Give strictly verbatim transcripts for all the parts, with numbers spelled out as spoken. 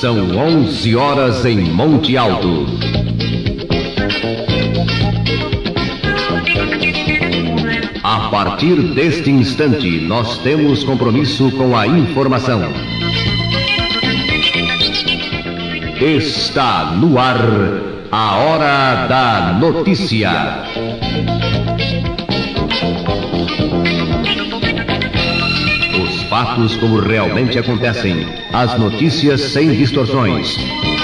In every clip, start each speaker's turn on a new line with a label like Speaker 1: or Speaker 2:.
Speaker 1: São onze horas em Monte Alto. A partir deste instante, nós temos compromisso com a informação. Está no ar a Hora da Notícia. Os fatos como realmente acontecem, as notícias sem distorções.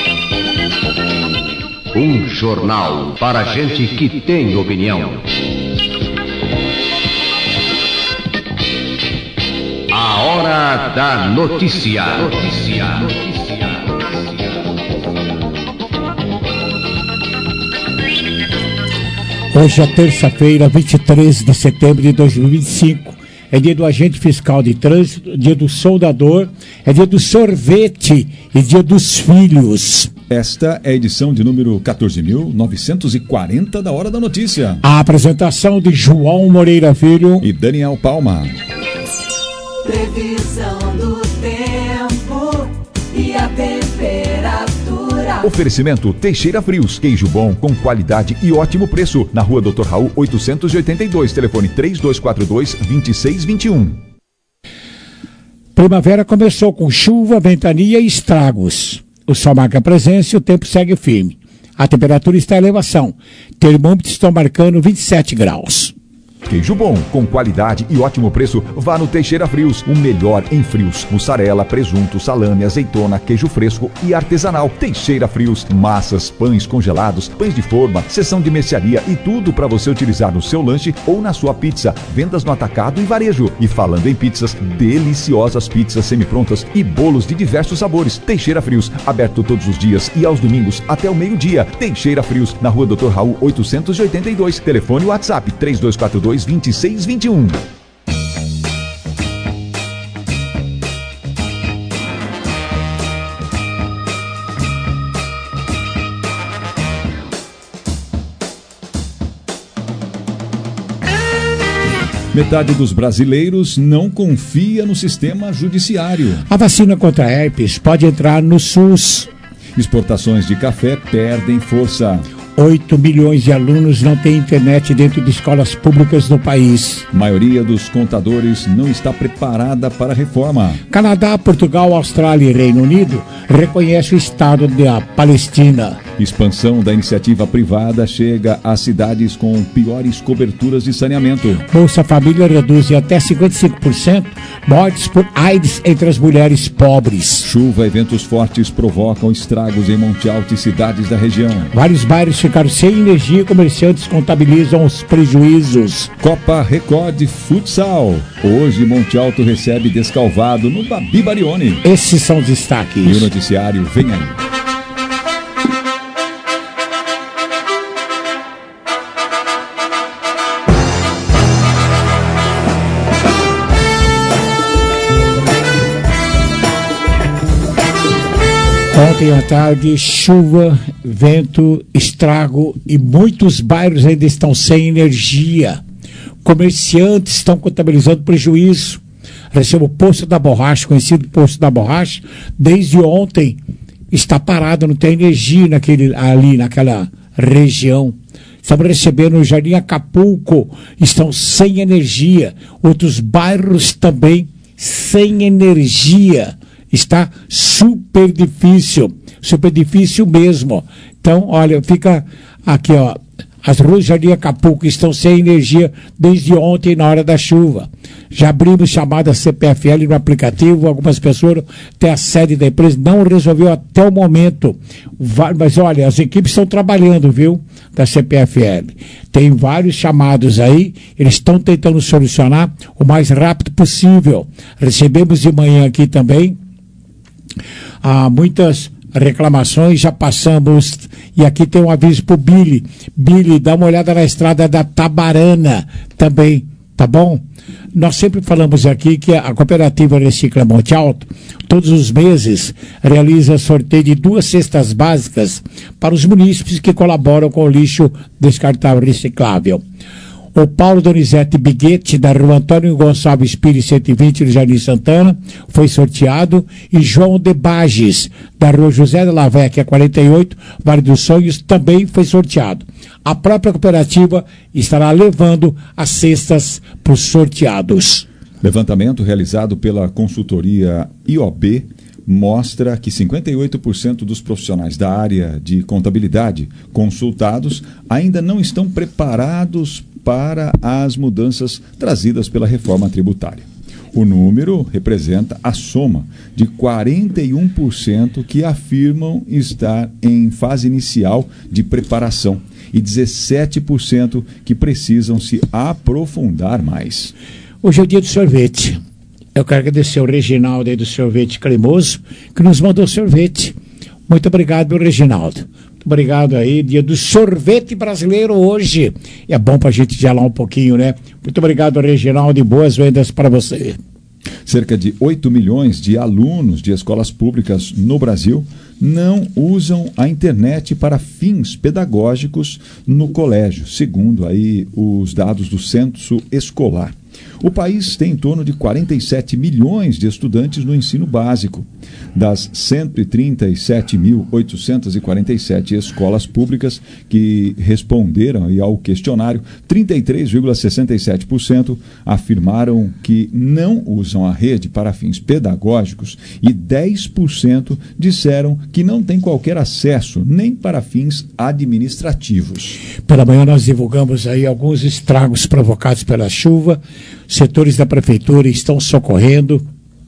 Speaker 1: Um jornal para gente que tem opinião. A Hora da Notícia. Notícia.
Speaker 2: Hoje é terça-feira, vinte e três de setembro de dois mil e vinte e cinco. É dia do agente fiscal de trânsito, dia do soldador, é dia do sorvete e dia dos filhos.
Speaker 3: Esta é a edição de número quatorze mil novecentos e quarenta da Hora da Notícia.
Speaker 2: A apresentação de João Moreira Filho
Speaker 3: e Daniel Palma.
Speaker 4: Previsão do tempo e a temperatura.
Speaker 3: Oferecimento Teixeira Frios, queijo bom com qualidade e ótimo preço. Na rua doutor Raul oitocentos e oitenta e dois, telefone três dois quatro dois, dois seis dois um.
Speaker 2: Primavera começou com chuva, ventania e estragos. O sol marca presença e o tempo segue firme. A temperatura está em elevação. Termômetros estão marcando vinte e sete graus.
Speaker 3: Queijo bom, com qualidade e ótimo preço, vá no Teixeira Frios, o melhor em frios. Mussarela, presunto, salame, azeitona, queijo fresco e artesanal. Teixeira Frios, massas, pães congelados, pães de forma, seção de mercearia e tudo para você utilizar no seu lanche ou na sua pizza. Vendas no atacado e varejo. E falando em pizzas, deliciosas pizzas semiprontas e bolos de diversos sabores. Teixeira Frios, aberto todos os dias e aos domingos até o meio-dia. Teixeira Frios, na rua doutor Raul oitocentos e oitenta e dois, telefone e WhatsApp três dois quatro dois, dois seis dois um. Metade dos brasileiros não confia no sistema judiciário.
Speaker 2: A vacina contra a herpes pode entrar no SUS.
Speaker 3: Exportações de café perdem força.
Speaker 2: oito milhões de alunos não têm internet dentro de escolas públicas no país.
Speaker 3: A maioria dos contadores não está preparada para a reforma.
Speaker 2: Canadá, Portugal, Austrália e Reino Unido reconhecem o Estado da Palestina.
Speaker 3: Expansão da iniciativa privada chega às cidades com piores coberturas de saneamento.
Speaker 2: Bolsa Família reduz em até cinquenta e cinco por cento mortes por AIDS entre as mulheres pobres.
Speaker 3: Chuva e ventos fortes provocam estragos em Monte Alto e cidades da região.
Speaker 2: Vários bairros ficaram sem energia e comerciantes contabilizam os prejuízos.
Speaker 3: Copa Record Futsal. Hoje Monte Alto recebe Descalvado no Babi Barione.
Speaker 2: Esses são os destaques.
Speaker 3: E o noticiário vem aí.
Speaker 2: Ontem à tarde, chuva, vento, estrago e muitos bairros ainda estão sem energia. Comerciantes estão contabilizando prejuízo. Recebo o Poço da Borracha, conhecido Poço da Borracha, desde ontem está parado, não tem energia naquele, ali naquela região. Estamos recebendo o Jardim Acapulco, estão sem energia. Outros bairros também sem energia. Está super difícil, super difícil mesmo. Então, olha, fica aqui, ó, as ruas de Jardim Acapulco estão sem energia desde ontem na hora da chuva. Já abrimos chamada C P F L no aplicativo, algumas pessoas até a sede da empresa não resolveu até o momento. Mas olha, as equipes estão trabalhando, viu, da C P F L. Tem vários chamados aí, eles estão tentando solucionar o mais rápido possível. Recebemos de manhã aqui também há muitas reclamações, já passamos, e aqui tem um aviso pro Billy. Billy, dá uma olhada na estrada da Tabarana também, tá bom? Nós sempre falamos aqui que a cooperativa Recicla Monte Alto, todos os meses, realiza sorteio de duas cestas básicas para os munícipes que colaboram com o lixo descartável reciclável. O Paulo Donizete Biguete, da rua Antônio Gonçalves Pires, cento e vinte, no Jardim Santana, foi sorteado. E João de Bages, da rua José de Lavecchia, quarenta e oito, Vale dos Sonhos, também foi sorteado. A própria cooperativa estará levando as cestas para os sorteados.
Speaker 3: Levantamento realizado pela consultoria I O B mostra que cinquenta e oito por cento dos profissionais da área de contabilidade consultados ainda não estão preparados para as mudanças trazidas pela reforma tributária. O número representa a soma de quarenta e um por cento que afirmam estar em fase inicial de preparação e dezessete por cento que precisam se aprofundar mais.
Speaker 2: Hoje é o dia do sorvete. Eu quero agradecer ao Reginaldo aí do Sorvete Cremoso, que nos mandou sorvete. Muito obrigado, meu Reginaldo. Muito obrigado aí, dia do sorvete brasileiro hoje. É bom pra gente dialar um pouquinho, né? Muito obrigado, Reginaldo, e boas vendas para você.
Speaker 3: Cerca de oito milhões de alunos de escolas públicas no Brasil não usam a internet para fins pedagógicos no colégio, segundo aí os dados do Censo Escolar. O país tem em torno de quarenta e sete milhões de estudantes no ensino básico. Das cento e trinta e sete mil oitocentas e quarenta e sete escolas públicas que responderam aí ao questionário, trinta e três vírgula sessenta e sete por cento afirmaram que não usam a rede para fins pedagógicos e dez por cento disseram que não têm qualquer acesso, nem para fins administrativos.
Speaker 2: Pela manhã nós divulgamos aí alguns estragos provocados pela chuva. Setores da prefeitura estão socorrendo.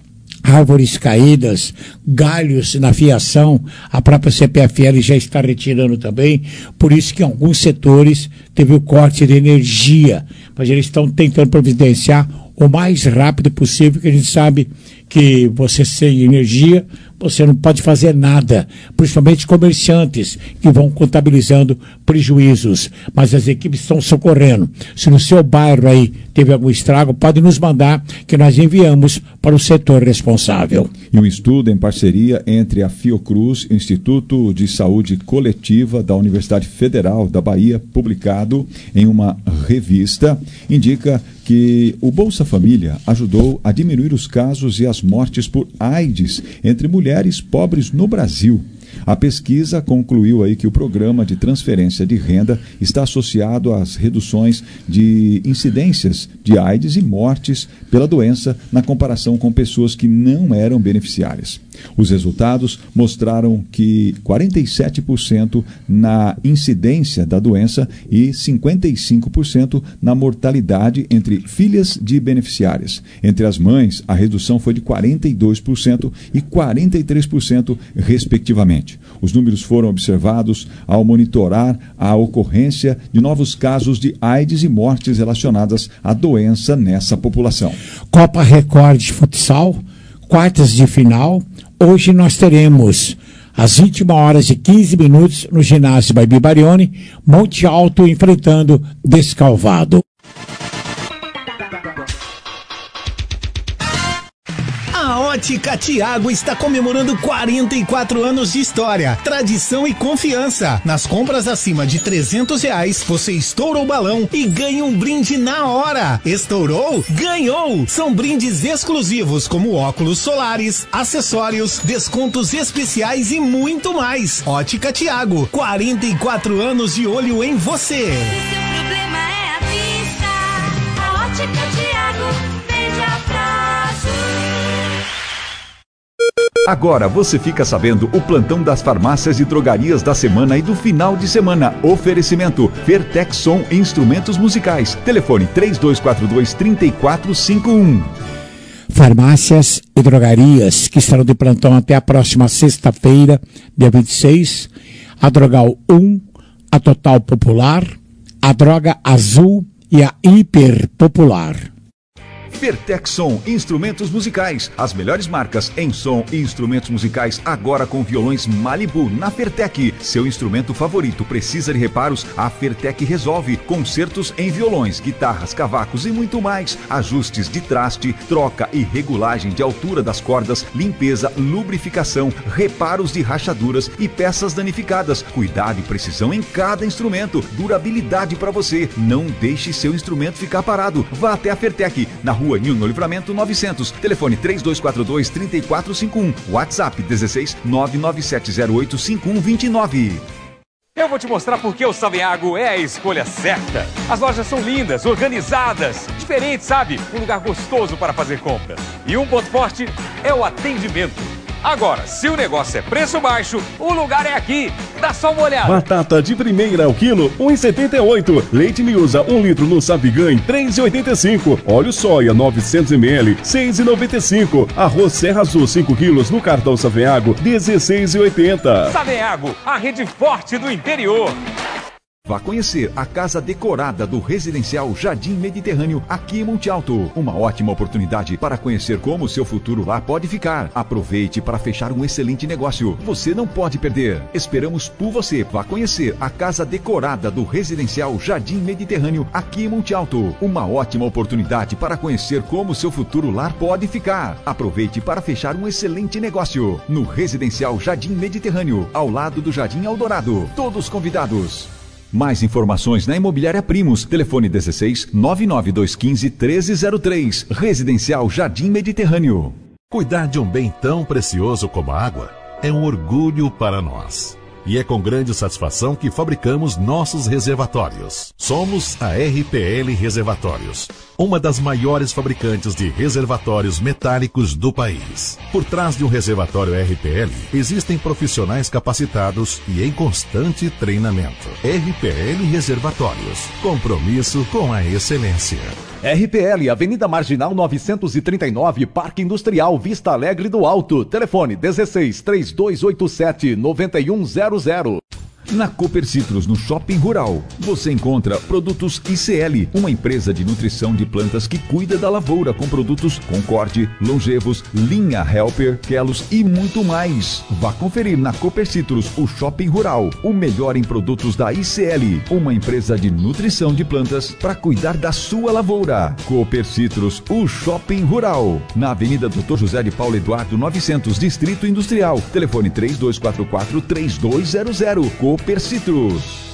Speaker 2: Árvores caídas, galhos na fiação, a própria C P F L já está retirando também, por isso que em alguns setores teve o corte de energia, mas eles estão tentando providenciar o mais rápido possível, que a gente sabe que você sem energia, você não pode fazer nada, principalmente comerciantes que vão contabilizando prejuízos, mas as equipes estão socorrendo. Se no seu bairro aí teve algum estrago, pode nos mandar que nós enviamos para o setor responsável.
Speaker 3: E um estudo em parceria entre a Fiocruz, Instituto de Saúde Coletiva da Universidade Federal da Bahia, publicado em uma revista, indica que o Bolsa Família ajudou a diminuir os casos e as mortes por AIDS entre mulheres pobres no Brasil. A pesquisa concluiu aí que o programa de transferência de renda está associado às reduções de incidências de AIDS e mortes pela doença na comparação com pessoas que não eram beneficiárias. Os resultados mostraram que quarenta e sete por cento na incidência da doença e cinquenta e cinco por cento na mortalidade entre filhas de beneficiárias. Entre as mães, a redução foi de quarenta e dois por cento e quarenta e três por cento, respectivamente. Os números foram observados ao monitorar a ocorrência de novos casos de AIDS e mortes relacionadas à doença nessa população.
Speaker 2: Copa Record de Futsal, quartas de final. Hoje nós teremos às vinte e uma horas e quinze minutos no ginásio Baby Barione, Monte Alto enfrentando Descalvado.
Speaker 5: A Ótica Tiago está comemorando quarenta e quatro anos de história, tradição e confiança. Nas compras acima de trezentos reais, você estoura o balão e ganha um brinde na hora. Estourou? Ganhou! São brindes exclusivos como óculos solares, acessórios, descontos especiais e muito mais. Ótica Tiago, quarenta e quatro anos de olho em você.
Speaker 4: Se seu problema é a vista, a Ótica Tiago vende a prazo.
Speaker 3: Agora você fica sabendo o plantão das farmácias e drogarias da semana e do final de semana. Oferecimento Fertexson Instrumentos Musicais. Telefone três dois quatro dois, três quatro cinco um.
Speaker 2: Farmácias e drogarias que estarão de plantão até a próxima sexta-feira, dia vinte e seis. A Drogal um, a Total Popular, a Droga Azul e a Hiper Popular.
Speaker 3: Fertexson Instrumentos Musicais. As melhores marcas em som e instrumentos musicais agora com violões Malibu na Fertec. Seu instrumento favorito precisa de reparos? A Fertec resolve. Consertos em violões, guitarras, cavacos e muito mais. Ajustes de traste, troca e regulagem de altura das cordas, limpeza, lubrificação, reparos de rachaduras e peças danificadas. Cuidado e precisão em cada instrumento. Durabilidade para você. Não deixe seu instrumento ficar parado. Vá até a Fertec, na rua Nilno Livramento novecentos. Telefone três dois quatro dois, três quatro cinco um. WhatsApp dezesseis, nove nove sete zero oito, cinco um dois nove.
Speaker 6: Eu vou te mostrar por que o Saveago é a escolha certa. As lojas são lindas, organizadas, diferentes, sabe? Um lugar gostoso para fazer compras. E um ponto forte é o atendimento. Agora, se o negócio é preço baixo, o lugar é aqui. Dá só uma olhada.
Speaker 7: Batata de primeira ao quilo, um real e setenta e oito centavos. Leite Miúza, um litro no Savigan, três reais e oitenta e cinco centavos. Óleo soia, novecentos mililitros, seis reais e noventa e cinco centavos. Arroz Serra Azul, cinco quilos no cartão Saveago, dezesseis reais e oitenta centavos.
Speaker 6: Saveago, a rede forte do interior.
Speaker 3: Vá conhecer a casa decorada do Residencial Jardim Mediterrâneo, aqui em Monte Alto. Uma ótima oportunidade para conhecer como o seu futuro lá pode ficar. Aproveite para fechar um excelente negócio. Você não pode perder. Esperamos por você. Vá conhecer a casa decorada do Residencial Jardim Mediterrâneo, aqui em Monte Alto. Uma ótima oportunidade para conhecer como o seu futuro lá pode ficar. Aproveite para fechar um excelente negócio. No Residencial Jardim Mediterrâneo, ao lado do Jardim Eldorado. Todos convidados. Mais informações na Imobiliária Primos. Telefone dezesseis, nove nove dois um cinco, treze zero três. Residencial Jardim Mediterrâneo.
Speaker 8: Cuidar de um bem tão precioso como a água é um orgulho para nós. E é com grande satisfação que fabricamos nossos reservatórios. Somos a R P L Reservatórios, uma das maiores fabricantes de reservatórios metálicos do país. Por trás de um reservatório R P L, existem profissionais capacitados e em constante treinamento. R P L Reservatórios, compromisso com a excelência.
Speaker 9: R P L, Avenida Marginal novecentos e trinta e nove, Parque Industrial, Vista Alegre do Alto. Telefone dezesseis, três dois oito sete, nove um zero zero.
Speaker 3: Na Cooper Citrus, no Shopping Rural, você encontra produtos I C L, uma empresa de nutrição de plantas que cuida da lavoura com produtos Concorde, Longevos, Linha Helper, Kelos e muito mais. Vá conferir na Cooper Citrus, o Shopping Rural, o melhor em produtos da I C L, uma empresa de nutrição de plantas para cuidar da sua lavoura. Cooper Citrus, o Shopping Rural, na Avenida doutor José de Paulo Eduardo novecentos, Distrito Industrial. Telefone três dois quatro quatro, três dois zero zero. Cooper Citrus.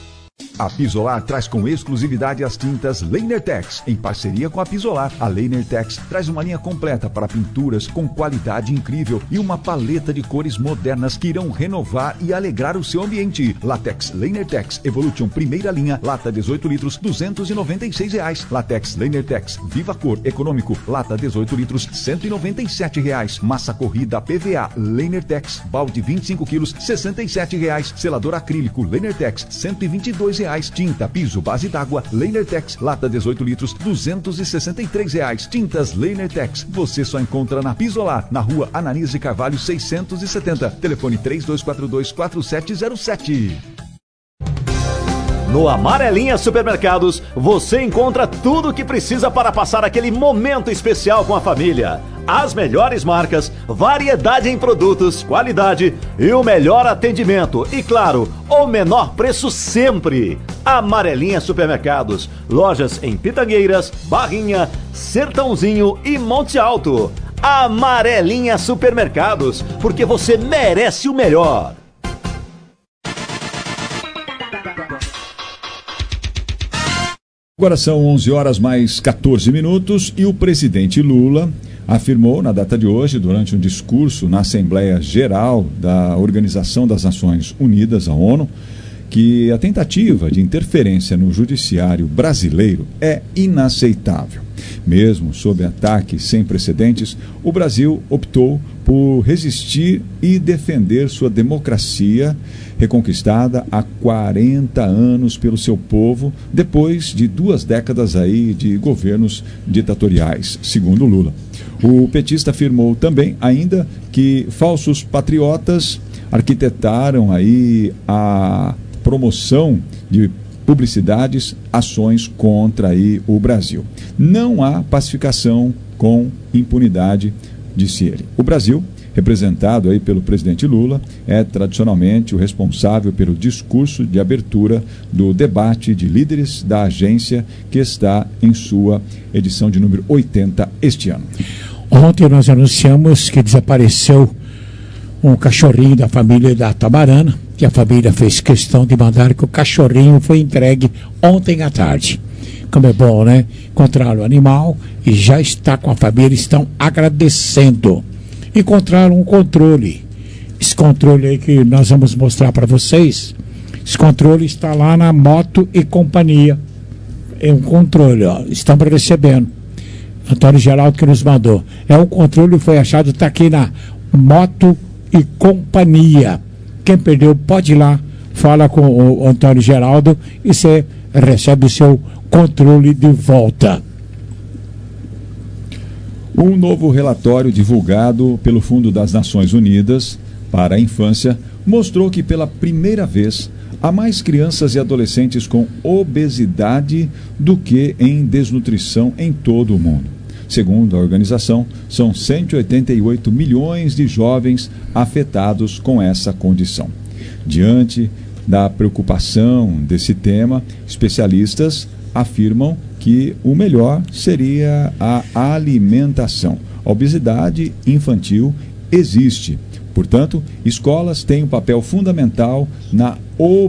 Speaker 3: A Pisolar traz com exclusividade as tintas Leinertex. Em parceria com a Pisolar, a Leinertex traz uma linha completa para pinturas com qualidade incrível e uma paleta de cores modernas que irão renovar e alegrar o seu ambiente. Latex Leinertex Evolution primeira linha, lata dezoito litros, duzentos e noventa e seis reais. Latex Leinertex Viva Cor Econômico, lata dezoito litros, cento e noventa e sete reais. Massa corrida P V A Leinertex, balde vinte e cinco quilos, sessenta e sete reais. Selador acrílico Leinertex, cento e vinte e dois reais. Tinta piso base d'água Leinertex, lata dezoito litros, duzentos e sessenta e três reais. Tintas Leinertex, você só encontra na Pisolar, na rua Ananias de Carvalho seiscentos e setenta. Telefone três dois quatro dois, quatro sete zero sete.
Speaker 9: No Amarelinha Supermercados, você encontra tudo o que precisa para passar aquele momento especial com a família. As melhores marcas, variedade em produtos, qualidade e o melhor atendimento. E claro, o menor preço sempre. Amarelinha Supermercados, lojas em Pitangueiras, Barrinha, Sertãozinho e Monte Alto. Amarelinha Supermercados, porque você merece o melhor.
Speaker 3: Agora são onze horas mais quatorze minutos e o presidente Lula afirmou na data de hoje, durante um discurso na Assembleia Geral da Organização das Nações Unidas, a ONU, que a tentativa de interferência no judiciário brasileiro é inaceitável. Mesmo sob ataques sem precedentes, o Brasil optou por resistir e defender sua democracia, reconquistada há quarenta anos pelo seu povo, depois de duas décadas aí de governos ditatoriais, segundo Lula. O petista afirmou também ainda que falsos patriotas arquitetaram aí a promoção de publicidades, ações contra aí o Brasil. Não há pacificação com impunidade, disse ele. O Brasil representado aí pelo presidente Lula, é tradicionalmente o responsável pelo discurso de abertura do debate de líderes da agência, que está em sua edição de número oitenta este ano.
Speaker 2: Ontem nós anunciamos que desapareceu um cachorrinho da família da Tamarana, que a família fez questão de mandar que o cachorrinho foi entregue ontem à tarde. Como é bom, né? Encontraram o animal e já está com a família, estão agradecendo. Encontraram um controle. Esse controle aí que nós vamos mostrar para vocês, esse controle está lá na Moto e Companhia. É um controle, ó, estamos recebendo. Antônio Geraldo que nos mandou. É um controle que foi achado, está aqui na Moto e Companhia. Quem perdeu pode ir lá, fala com o Antônio Geraldo e você recebe o seu controle de volta.
Speaker 3: Um novo relatório divulgado pelo Fundo das Nações Unidas para a Infância mostrou que pela primeira vez há mais crianças e adolescentes com obesidade do que em desnutrição em todo o mundo. Segundo a organização, são cento e oitenta e oito milhões de jovens afetados com essa condição. Diante da preocupação desse tema, especialistas afirmam que o melhor seria a alimentação. A obesidade infantil existe. Portanto, escolas têm um papel fundamental na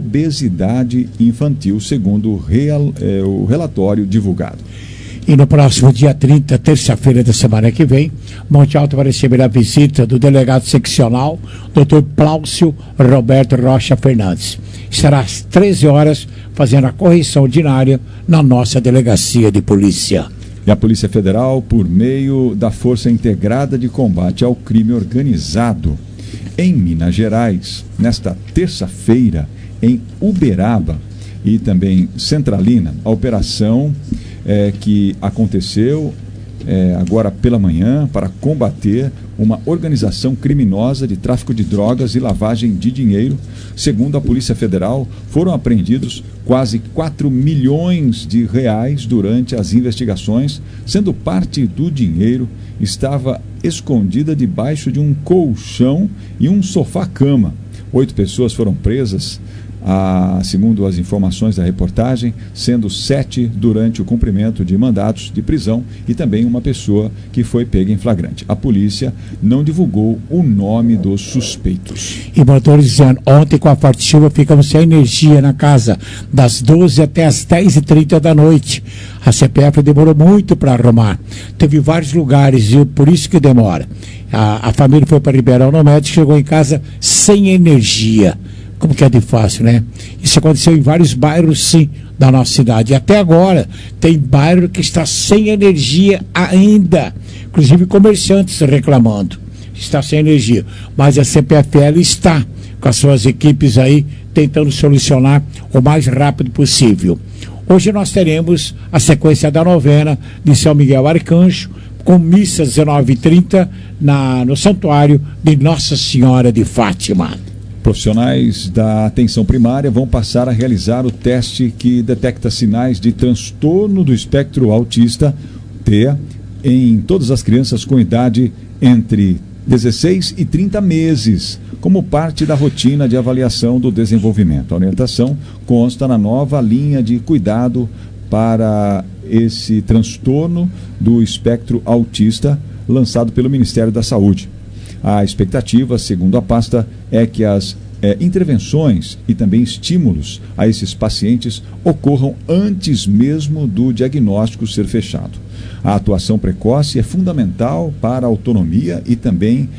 Speaker 3: obesidade infantil, segundo o, real, eh, o relatório divulgado.
Speaker 2: E no próximo dia trinta, terça-feira da semana que vem, Monte Alto vai receber a visita do delegado seccional, doutor Pláucio Roberto Rocha Fernandes. Estará às treze horas fazendo a correção ordinária na nossa delegacia de polícia.
Speaker 3: E a Polícia Federal, por meio da Força Integrada de Combate ao Crime Organizado, em Minas Gerais, nesta terça-feira, em Uberaba e também Centralina, a operação é, que aconteceu é, agora pela manhã para combater uma organização criminosa de tráfico de drogas e lavagem de dinheiro. Segundo a Polícia Federal, foram apreendidos quase quatro milhões de reais durante as investigações, sendo parte do dinheiro estava escondida debaixo de um colchão e um sofá-cama. Oito pessoas foram presas, ah, segundo as informações da reportagem, sendo sete durante o cumprimento de mandados de prisão e também uma pessoa que foi pega em flagrante. A polícia não divulgou o nome dos suspeitos.
Speaker 2: E motores dizendo, ontem com a forte chuva ficamos sem energia na casa, das doze até as dez e trinta da noite. A C P F demorou muito para arrumar. Teve vários lugares e por isso que demora. A, a família foi para Ribeirão no médico, chegou em casa sem energia. Como que é de fácil, né? Isso aconteceu em vários bairros, sim, da nossa cidade. E até agora, tem bairro que está sem energia ainda. Inclusive comerciantes reclamando. Está sem energia. Mas a C P F L está com as suas equipes aí, tentando solucionar o mais rápido possível. Hoje nós teremos a sequência da novena de São Miguel Arcanjo, com missa às dezenove e trinta na, no Santuário de Nossa Senhora de Fátima.
Speaker 3: Profissionais da atenção primária vão passar a realizar o teste que detecta sinais de transtorno do espectro autista, T E A, em todas as crianças com idade entre dezesseis e trinta meses, como parte da rotina de avaliação do desenvolvimento. A orientação consta na nova linha de cuidado para esse transtorno do espectro autista, lançado pelo Ministério da Saúde. A expectativa, segundo a pasta, é que as é, intervenções e também estímulos a esses pacientes ocorram antes mesmo do diagnóstico ser fechado. A atuação precoce é fundamental para a autonomia e também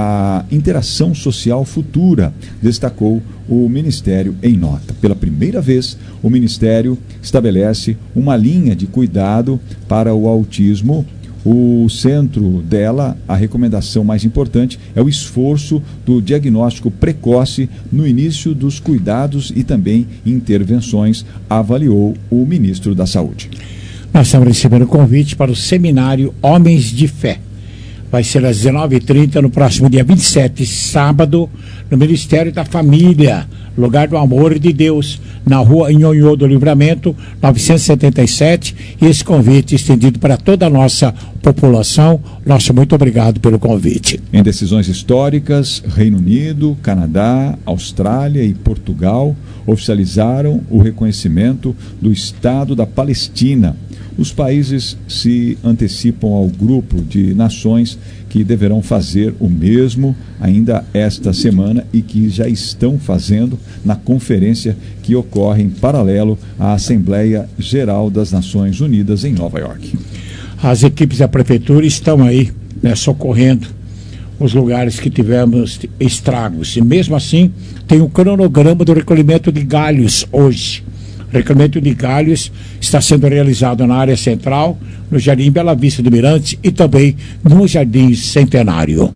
Speaker 3: a interação social futura, destacou o Ministério em nota. Pela primeira vez, o Ministério estabelece uma linha de cuidado para o autismo. O centro dela, a recomendação mais importante, é o esforço do diagnóstico precoce no início dos cuidados e também intervenções, avaliou o ministro da Saúde.
Speaker 2: Nós estamos recebendo convite para o seminário Homens de Fé. vai ser às dezenove e trinta no próximo dia vinte e sete, sábado, no Ministério da Família, Lugar do Amor de Deus, na rua Nhonhô do Livramento, novecentos e setenta e sete, e esse convite estendido para toda a nossa população. Nosso muito obrigado pelo convite.
Speaker 3: Em decisões históricas, Reino Unido, Canadá, Austrália e Portugal oficializaram o reconhecimento do Estado da Palestina. Os países se antecipam ao grupo de nações que deverão fazer o mesmo ainda esta semana e que já estão fazendo na conferência que ocorre em paralelo à Assembleia Geral das Nações Unidas em Nova York.
Speaker 2: As equipes da prefeitura estão aí, né, socorrendo os lugares que tivemos estragos. E mesmo assim, tem um cronograma do recolhimento de galhos hoje. O recolhimento de galhos está sendo realizado na área central, no Jardim Bela Vista do Mirante e também no Jardim Centenário.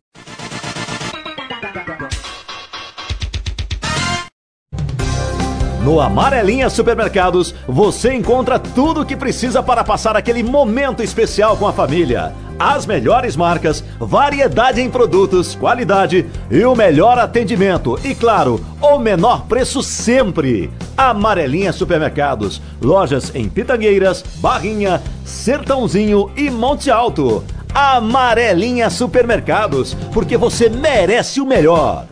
Speaker 9: No Amarelinha Supermercados, você encontra tudo o que precisa para passar aquele momento especial com a família. As melhores marcas, variedade em produtos, qualidade e o melhor atendimento. E claro, o menor preço sempre. Amarelinha Supermercados, lojas em Pitangueiras, Barrinha, Sertãozinho e Monte Alto. Amarelinha Supermercados, porque você merece o melhor.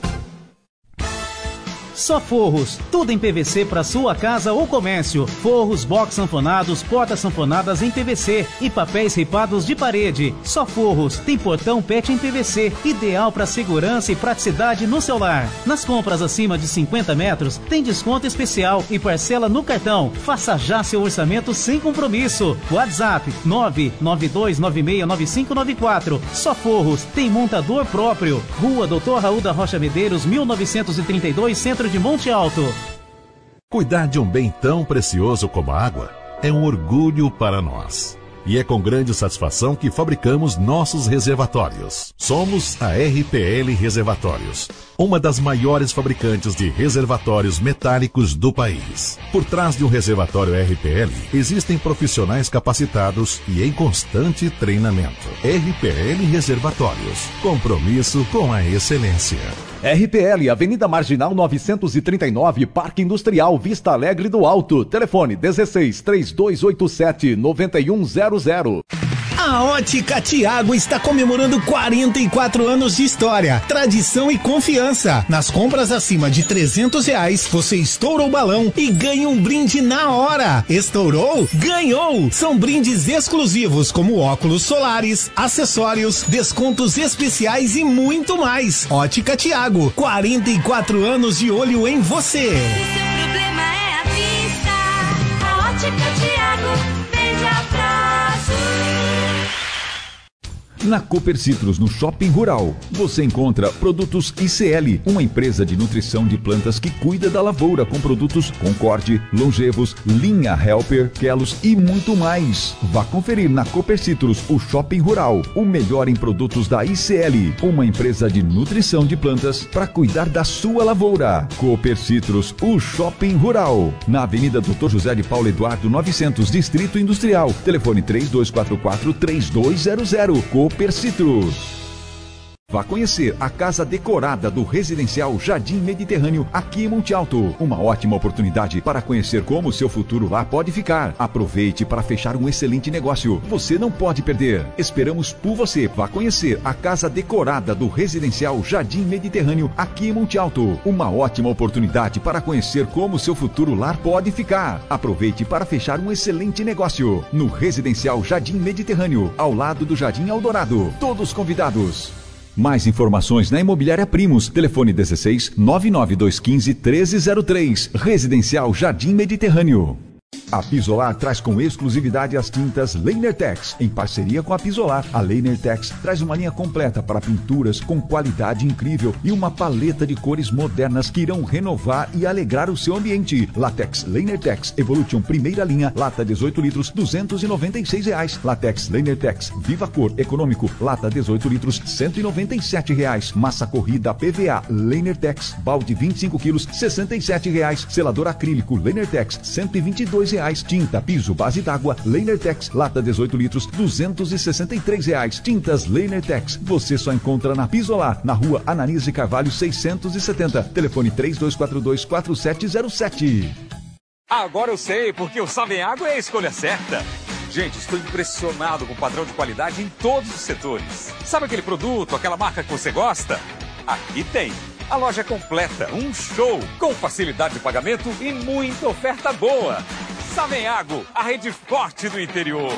Speaker 10: Só Forros, tudo em P V C para sua casa ou comércio. Forros, box sanfonados, portas sanfonadas em P V C e papéis ripados de parede. Só Forros, tem portão pet em P V C, ideal para segurança e praticidade no seu lar. Nas compras acima de cinquenta metros, tem desconto especial e parcela no cartão. Faça já seu orçamento sem compromisso. WhatsApp nove nove dois nove seis nove cinco nove quatro. Só Forros, tem montador próprio. Rua Doutor Raul da Rocha Medeiros, mil novecentos e trinta e dois, Centro de Monte Alto.
Speaker 8: Cuidar de um bem tão precioso como a água é um orgulho para nós. E é com grande satisfação que fabricamos nossos reservatórios. Somos a R P L Reservatórios, uma das maiores fabricantes de reservatórios metálicos do país. Por trás de um reservatório R P L, existem profissionais capacitados e em constante treinamento. R P L Reservatórios, compromisso com a excelência.
Speaker 11: R P L, Avenida Marginal novecentos e trinta e nove, Parque Industrial, Vista Alegre do Alto. Telefone dezesseis, três dois oito sete, nove um zero zero.
Speaker 5: A Ótica Tiago está comemorando quarenta e quatro anos de história, tradição e confiança. Nas compras acima de trezentos reais, você estoura o balão e ganha um brinde na hora. Estourou? Ganhou! São brindes exclusivos como óculos solares, acessórios, descontos especiais e muito mais. Ótica Tiago, quarenta e quatro anos de olho em você.
Speaker 4: Se seu problema é a vista, a Ótica Tiago vende a prazo.
Speaker 3: Na Cooper Citrus, no Shopping Rural, você encontra produtos I C L, uma empresa de nutrição de plantas que cuida da lavoura com produtos Concorde, Longevos, Linha Helper, Kelos e muito mais. Vá conferir na Cooper Citrus, o Shopping Rural, o melhor em produtos da I C L, uma empresa de nutrição de plantas para cuidar da sua lavoura. Cooper Citrus, o Shopping Rural, na Avenida doutor José de Paulo Eduardo novecentos, Distrito Industrial. Telefone três dois quatro quatro, três dois zero zero. Cooper Citrus. Vá conhecer a casa decorada do Residencial Jardim Mediterrâneo aqui em Monte Alto. Uma ótima oportunidade para conhecer como o seu futuro lá pode ficar. Aproveite para fechar um excelente negócio. Você não pode perder. Esperamos por você. Vá conhecer a casa decorada do Residencial Jardim Mediterrâneo aqui em Monte Alto. Uma ótima oportunidade para conhecer como o seu futuro lar pode ficar. Aproveite para fechar um excelente negócio. No Residencial Jardim Mediterrâneo, ao lado do Jardim Eldorado. Todos convidados. Mais informações na Imobiliária Primos. Telefone dezesseis, nove nove dois um cinco, um três zero três. Residencial Jardim Mediterrâneo. A Pisolar traz com exclusividade as tintas Lehner-Tex. Em parceria com a Pisolar, a Lehner-Tex traz uma linha completa para pinturas com qualidade incrível e uma paleta de cores modernas que irão renovar e alegrar o seu ambiente. Latex Lehner-Tex Evolution primeira linha, lata dezoito litros, duzentos e noventa e seis reais. Latex Lehner-Tex Viva Cor Econômico, lata dezoito litros, cento e noventa e sete reais. Massa corrida P V A Lehner-Tex, balde vinte e cinco quilos, sessenta e sete reais. Selador acrílico Lehner-Tex, cento e vinte e dois reais. reais. Tinta piso base d'água Lainertex, lata dezoito litros, duzentos e sessenta e três reais. Tintas Lainertex, você só encontra na Pisolar, na rua Ananias de Carvalho seiscentos e setenta. Telefone três dois quatro dois, quatro sete zero sete.
Speaker 6: Agora eu sei porque o Savenhago é a escolha certa. Gente, estou impressionado com o padrão de qualidade em todos os setores. Sabe aquele produto, aquela marca que você gosta? Aqui tem. A loja completa, um show, com facilidade de pagamento e muita oferta boa. Savenhago, a rede forte do interior.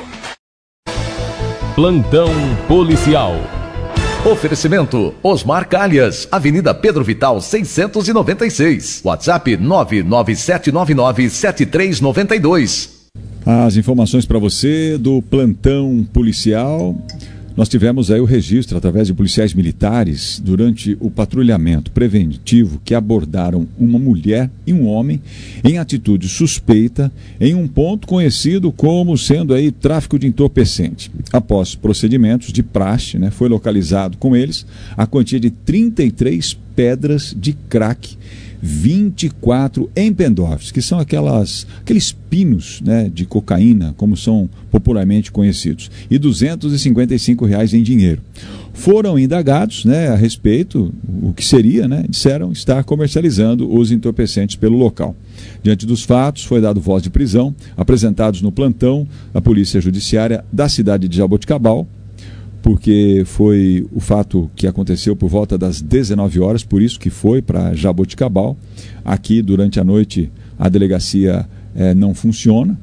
Speaker 1: Plantão policial. Oferecimento Osmar Calhas, Avenida Pedro Vital seiscentos e noventa e seis. WhatsApp nove nove sete nove nove sete três nove dois.
Speaker 3: As informações para você do plantão policial. Nós tivemos aí o registro através de policiais militares durante o patrulhamento preventivo que abordaram uma mulher e um homem em atitude suspeita em um ponto conhecido como sendo aí tráfico de entorpecente. Após procedimentos de praxe, né, foi localizado com eles a quantia de trinta e três pedras de crack, vinte e quatro empendorfs, que são aquelas, aqueles pinos, né, de cocaína, como são popularmente conhecidos, e duzentos e cinquenta e cinco reais em dinheiro. Foram indagados, né, a respeito, o que seria, né, disseram estar comercializando os entorpecentes pelo local. Diante dos fatos, foi dado voz de prisão, apresentados no plantão da Polícia Judiciária da cidade de Jaboticabal, porque foi o fato que aconteceu por volta das dezenove horas, por isso que foi para Jaboticabal. Aqui, durante a noite, a delegacia eh, não funciona.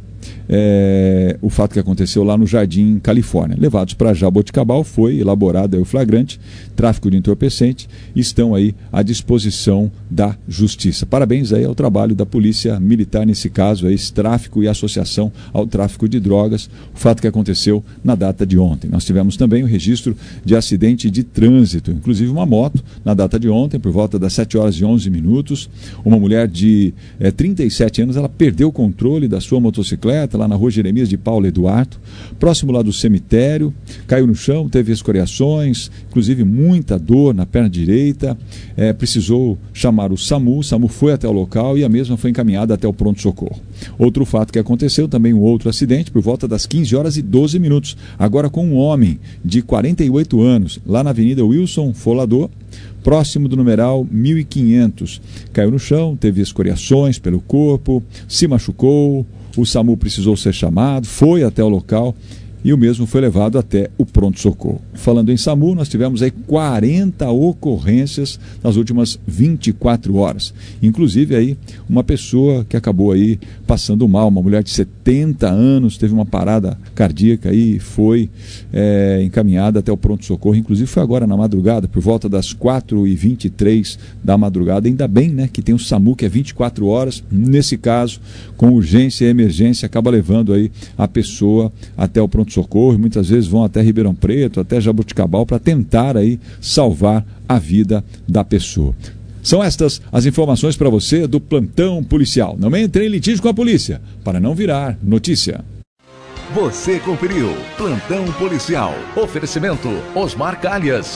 Speaker 3: É, o fato que aconteceu lá no Jardim, Califórnia. Levados para Jaboticabal, foi elaborado aí o flagrante, tráfico de entorpecente, e estão aí à disposição da Justiça. Parabéns aí ao trabalho da Polícia Militar nesse caso, aí, esse tráfico e associação ao tráfico de drogas, o fato que aconteceu na data de ontem. Nós tivemos também o registro de acidente de trânsito, inclusive uma moto, na data de ontem, por volta das sete horas e onze minutos, uma mulher de é, trinta e sete anos, ela perdeu o controle da sua motocicleta lá na rua Jeremias de Paulo Eduardo, próximo lá do cemitério, caiu no chão, teve escoriações, inclusive muita dor na perna direita, é, precisou chamar o SAMU, o SAMU foi até o local e a mesma foi encaminhada até o pronto-socorro. Outro fato que aconteceu, também um outro acidente, por volta das quinze horas e doze minutos, agora com um homem de quarenta e oito anos, lá na Avenida Wilson Folador, próximo do numeral mil e quinhentos. Caiu no chão, teve escoriações pelo corpo, se machucou, o SAMU precisou ser chamado, foi até o local e o mesmo foi levado até o pronto-socorro. Falando em SAMU, nós tivemos aí quarenta ocorrências nas últimas vinte e quatro horas. Inclusive aí uma pessoa que acabou aí passando mal, uma mulher de setenta anos, teve uma parada cardíaca e foi é, encaminhada até o pronto-socorro. Inclusive foi agora na madrugada, por volta das quatro e vinte e três da madrugada. Ainda bem, né, que tem o SAMU que é vinte e quatro horas. Nesse caso, com urgência e emergência, acaba levando aí a pessoa até o pronto-socorro. Socorro, muitas vezes vão até Ribeirão Preto, até Jaboticabal, para tentar aí salvar a vida da pessoa. São estas as informações para você do plantão policial. Não entre em litígio com a polícia, para não virar notícia.
Speaker 1: Você conferiu Plantão Policial. Oferecimento Osmar Calhas.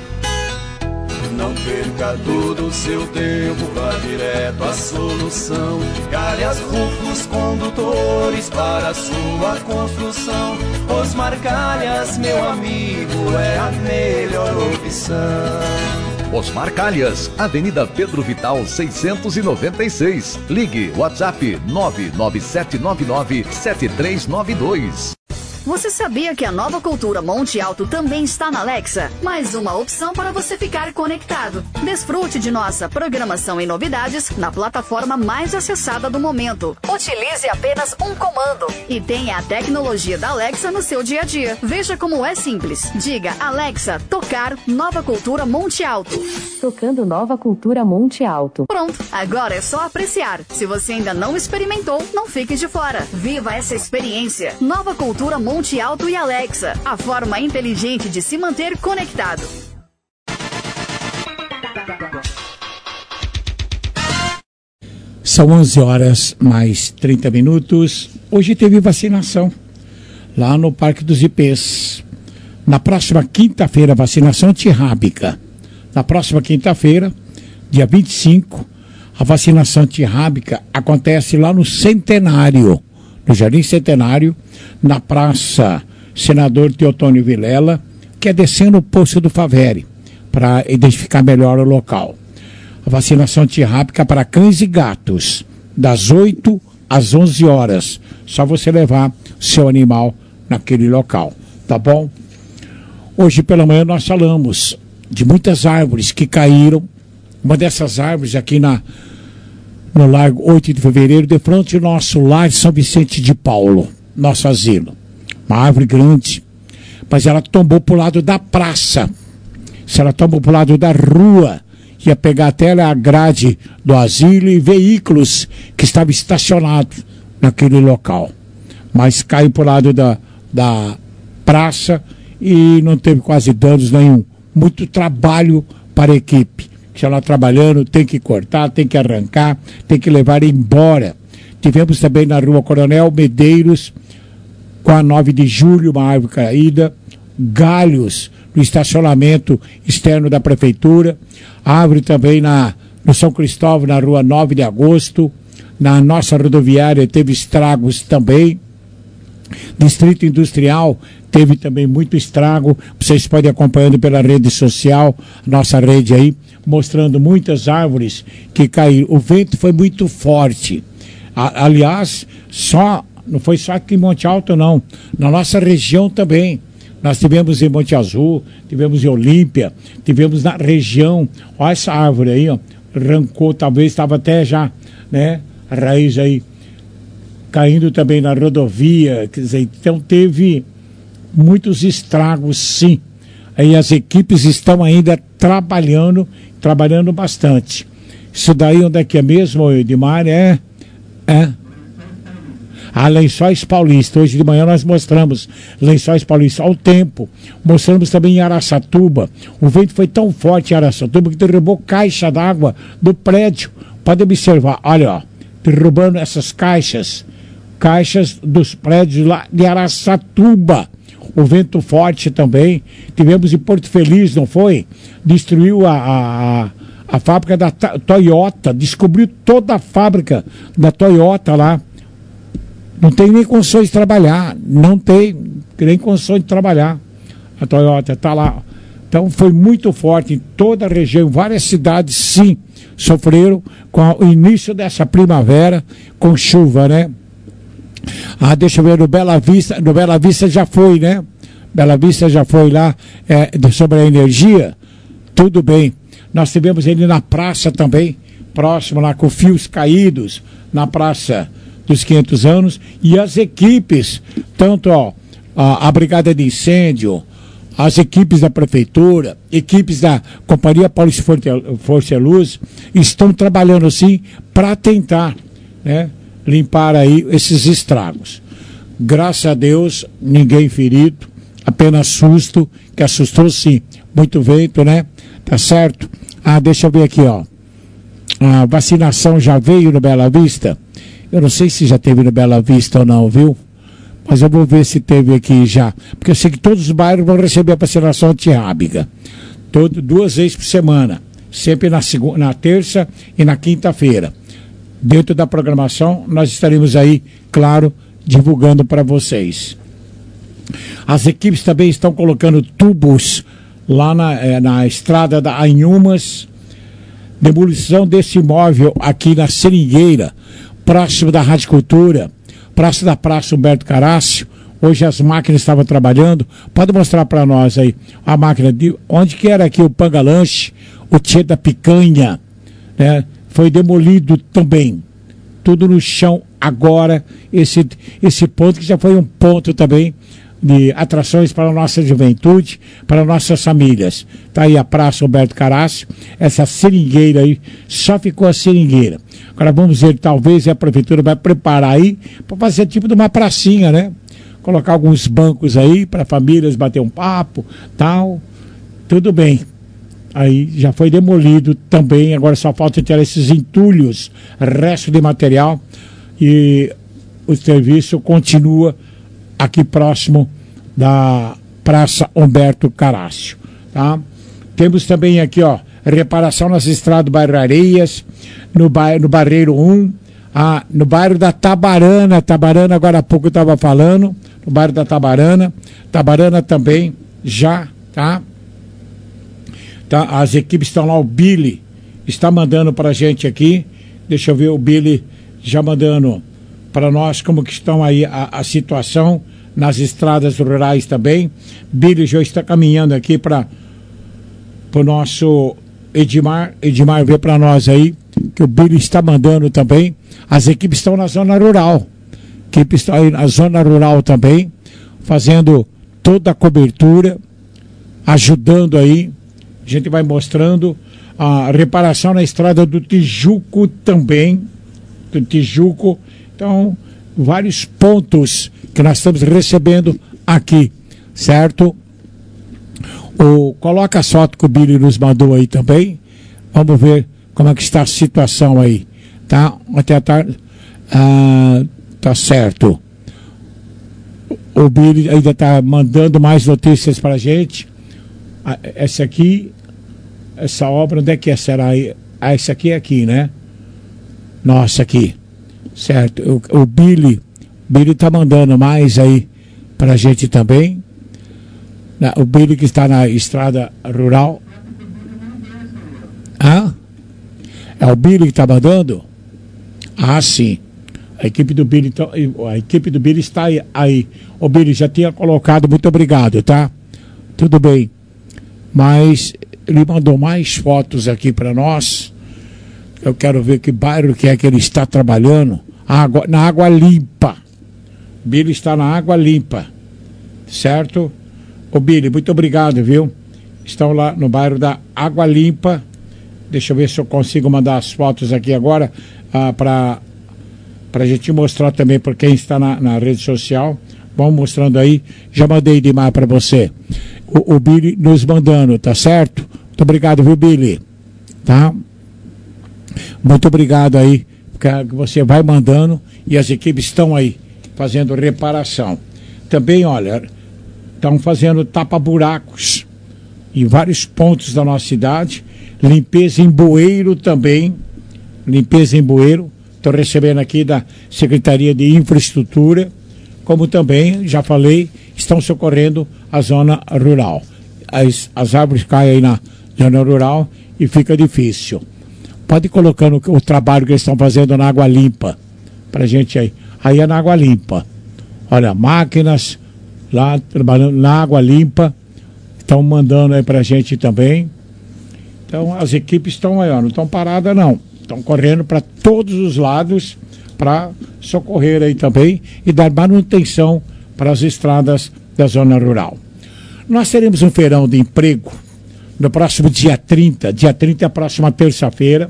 Speaker 12: Não perca todo o seu tempo, vá direto à solução. Calhas Rufos Condutores para a sua construção. Osmar Calhas, meu amigo, é a melhor opção.
Speaker 1: Osmar Calhas, Avenida Pedro Vital seiscentos e noventa e seis. Ligue WhatsApp nove nove sete nove nove sete três nove dois.
Speaker 13: Você sabia que a Nova Cultura Monte Alto também está na Alexa? Mais uma opção para você ficar conectado. Desfrute de nossa programação e novidades na plataforma mais acessada do momento. Utilize apenas um comando e tenha a tecnologia da Alexa no seu dia a dia. Veja como é simples. Diga, Alexa, tocar Nova Cultura Monte Alto.
Speaker 14: Tocando Nova Cultura Monte Alto.
Speaker 13: Pronto, agora é só apreciar. Se você ainda não experimentou, não fique de fora. Viva essa experiência. Nova Cultura Monte Monte Alto e Alexa, a forma inteligente de se manter conectado.
Speaker 2: São onze horas mais trinta minutos. Hoje teve vacinação lá no Parque dos Ipês. Na próxima quinta-feira, vacinação antirrábica. Na próxima quinta-feira, dia vinte e cinco, a vacinação antirrábica acontece lá no Centenário, no Jardim Centenário, na Praça Senador Teotônio Vilela, que é descendo o posto do Favere, para identificar melhor o local. A vacinação antirrábica para cães e gatos, das oito às onze horas. Só você levar seu animal naquele local, tá bom? Hoje pela manhã nós falamos de muitas árvores que caíram. Uma dessas árvores aqui na, no Largo oito de Fevereiro, de frente ao nosso lar São Vicente de Paulo, nosso asilo. Uma árvore grande, mas ela tombou para o lado da praça. Se ela tombou para o lado da rua, ia pegar até a grade do asilo e veículos que estavam estacionados naquele local. Mas caiu para o lado da, da praça e não teve quase danos nenhum. Muito trabalho para a equipe. Se ela trabalhando, tem que cortar, tem que arrancar, tem que levar embora. Tivemos também na rua Coronel Medeiros, com a nove de julho, uma árvore caída, galhos no estacionamento externo da prefeitura, árvore também na, no São Cristóvão, na rua nove de agosto, na nossa rodoviária teve estragos também, Distrito Industrial teve também muito estrago, vocês podem acompanhando pela rede social, nossa rede aí, mostrando muitas árvores que caíram. O vento foi muito forte. A, aliás, só, não foi só aqui em Monte Alto, não. Na nossa região também. Nós tivemos em Monte Azul, tivemos em Olímpia, tivemos na região. Olha essa árvore aí, ó. Arrancou, talvez estava até já, né? A raiz aí caindo também na rodovia. Quer dizer, então teve muitos estragos, sim. Aí as equipes estão ainda trabalhando, trabalhando bastante. Isso daí onde é que é mesmo, Edmar? É, é. A Lençóis Paulista. Hoje de manhã nós mostramos Lençóis Paulista ao tempo. Mostramos também em Araçatuba. O vento foi tão forte em Araçatuba que derrubou caixa d'água do prédio. Pode observar, olha, ó, derrubando essas caixas, caixas dos prédios lá de Araçatuba. O vento forte também. Tivemos em Porto Feliz, não foi? Destruiu a, a, a fábrica da Toyota. Descobriu toda a fábrica da Toyota lá. Não tem nem condições de trabalhar. Não tem nem condições de trabalhar. A Toyota está lá. Então foi muito forte em toda a região. Várias cidades, sim, sofreram com o início dessa primavera, com chuva, né? Ah, deixa eu ver, no Bela Vista, no Bela Vista já foi, né? Bela Vista já foi lá é, sobre a energia. Tudo bem. Nós tivemos ele na praça também, próximo lá com fios caídos, na Praça dos quinhentos anos, e as equipes, tanto ó, a, a Brigada de Incêndio, as equipes da Prefeitura, equipes da Companhia Paulista Força e Luz, estão trabalhando sim para tentar, né, limpar aí esses estragos. Graças a Deus, ninguém ferido, apenas susto, que assustou sim, muito vento, né? Tá certo? Ah, deixa eu ver aqui, ó. A vacinação já veio no Bela Vista? Eu não sei se já teve no Bela Vista ou não, viu? Mas eu vou ver se teve aqui já. Porque eu sei que todos os bairros vão receber a vacinação antirrábica. Todo, duas vezes por semana. Sempre na, segunda, na terça e na quinta-feira. Dentro da programação, nós estaremos aí, claro, divulgando para vocês. As equipes também estão colocando tubos lá na, é, na estrada da Anhumas. Demolição desse imóvel aqui na Seringueira, próximo da Rádio Cultura, próximo da Praça Humberto Carácio. Hoje as máquinas estavam trabalhando. Pode mostrar para nós aí a máquina de onde que era aqui o Panga Lanche, o Tchê da Picanha, né? Foi demolido também. Tudo no chão agora. Esse, esse ponto que já foi um ponto também de atrações para a nossa juventude, para nossas famílias. Está aí a Praça Humberto Carácio, essa seringueira aí, só ficou a seringueira. Agora vamos ver, talvez a prefeitura vai preparar aí para fazer tipo de uma pracinha, né? Colocar alguns bancos aí para famílias bater um papo, tal. Tudo bem. Aí já foi demolido também, agora só falta tirar esses entulhos, resto de material, e o serviço continua aqui próximo da Praça Humberto Carácio, tá? Temos também aqui, ó, reparação nas estradas do bairro Areias, no, bairro, no Barreiro um, Ah, no bairro da Tabarana, Tabarana agora há pouco eu estava falando, no bairro da Tabarana, Tabarana também já, tá? tá? As equipes estão lá, o Billy está mandando para a gente aqui, deixa eu ver o Billy já mandando para nós como que estão aí a, a situação nas estradas rurais também. Billy já está caminhando aqui para o nosso Edmar, Edmar vê para nós aí, que o Billy está mandando também. As equipes estão na zona rural, a equipe está aí na zona rural também, fazendo toda a cobertura, ajudando aí. A gente vai mostrando a reparação na estrada do Tijuco também, do Tijuco. Então, vários pontos que nós estamos recebendo aqui, certo? O, coloca a foto que o Billy nos mandou aí também. Vamos ver como é que está a situação aí, tá? Até a tarde, ah, tá certo. O Billy ainda está mandando mais notícias para a gente. Ah, essa aqui, essa obra, onde é que é? Será aí? Ah, essa aqui é aqui, né? Nossa, aqui. Certo. O, o Billy, Billy está mandando mais aí para a gente também. O Billy que está na estrada rural. Hã? É o Billy que está mandando? Ah, sim. A equipe do Billy, a equipe do Billy está aí, aí. O Billy já tinha colocado, muito obrigado, tá? Tudo bem. Mas ele mandou mais fotos aqui para nós. Eu quero ver que bairro que é que ele está trabalhando. Água, na Água Limpa. Billy está na Água Limpa. Certo? Ô Billy, muito obrigado, viu? Estão lá no bairro da Água Limpa. Deixa eu ver se eu consigo mandar as fotos aqui agora ah, para a gente mostrar também para quem está na, na rede social. Vamos mostrando aí. Já mandei demais para você. O, o Billy nos mandando, tá certo? Muito obrigado, viu, Billy? Tá? Muito obrigado aí, porque você vai mandando e as equipes estão aí fazendo reparação. Também, olha, estão fazendo tapa-buracos em vários pontos da nossa cidade. Limpeza em bueiro também. Limpeza em bueiro. Estou recebendo aqui da Secretaria de Infraestrutura. Como também, já falei, estão socorrendo a zona rural. As, as árvores caem aí na zona rural e fica difícil. Pode ir colocando o trabalho que eles estão fazendo na Água Limpa. Pra gente aí. Aí é na Água Limpa. Olha, máquinas lá trabalhando na Água Limpa. Estão mandando aí pra gente também. Então as equipes estão aí, ó, não estão paradas não. Estão correndo para todos os lados para socorrer aí também e dar manutenção para as estradas da zona rural. Nós teremos um feirão de emprego no próximo dia trinta. Dia trinta é a próxima terça-feira.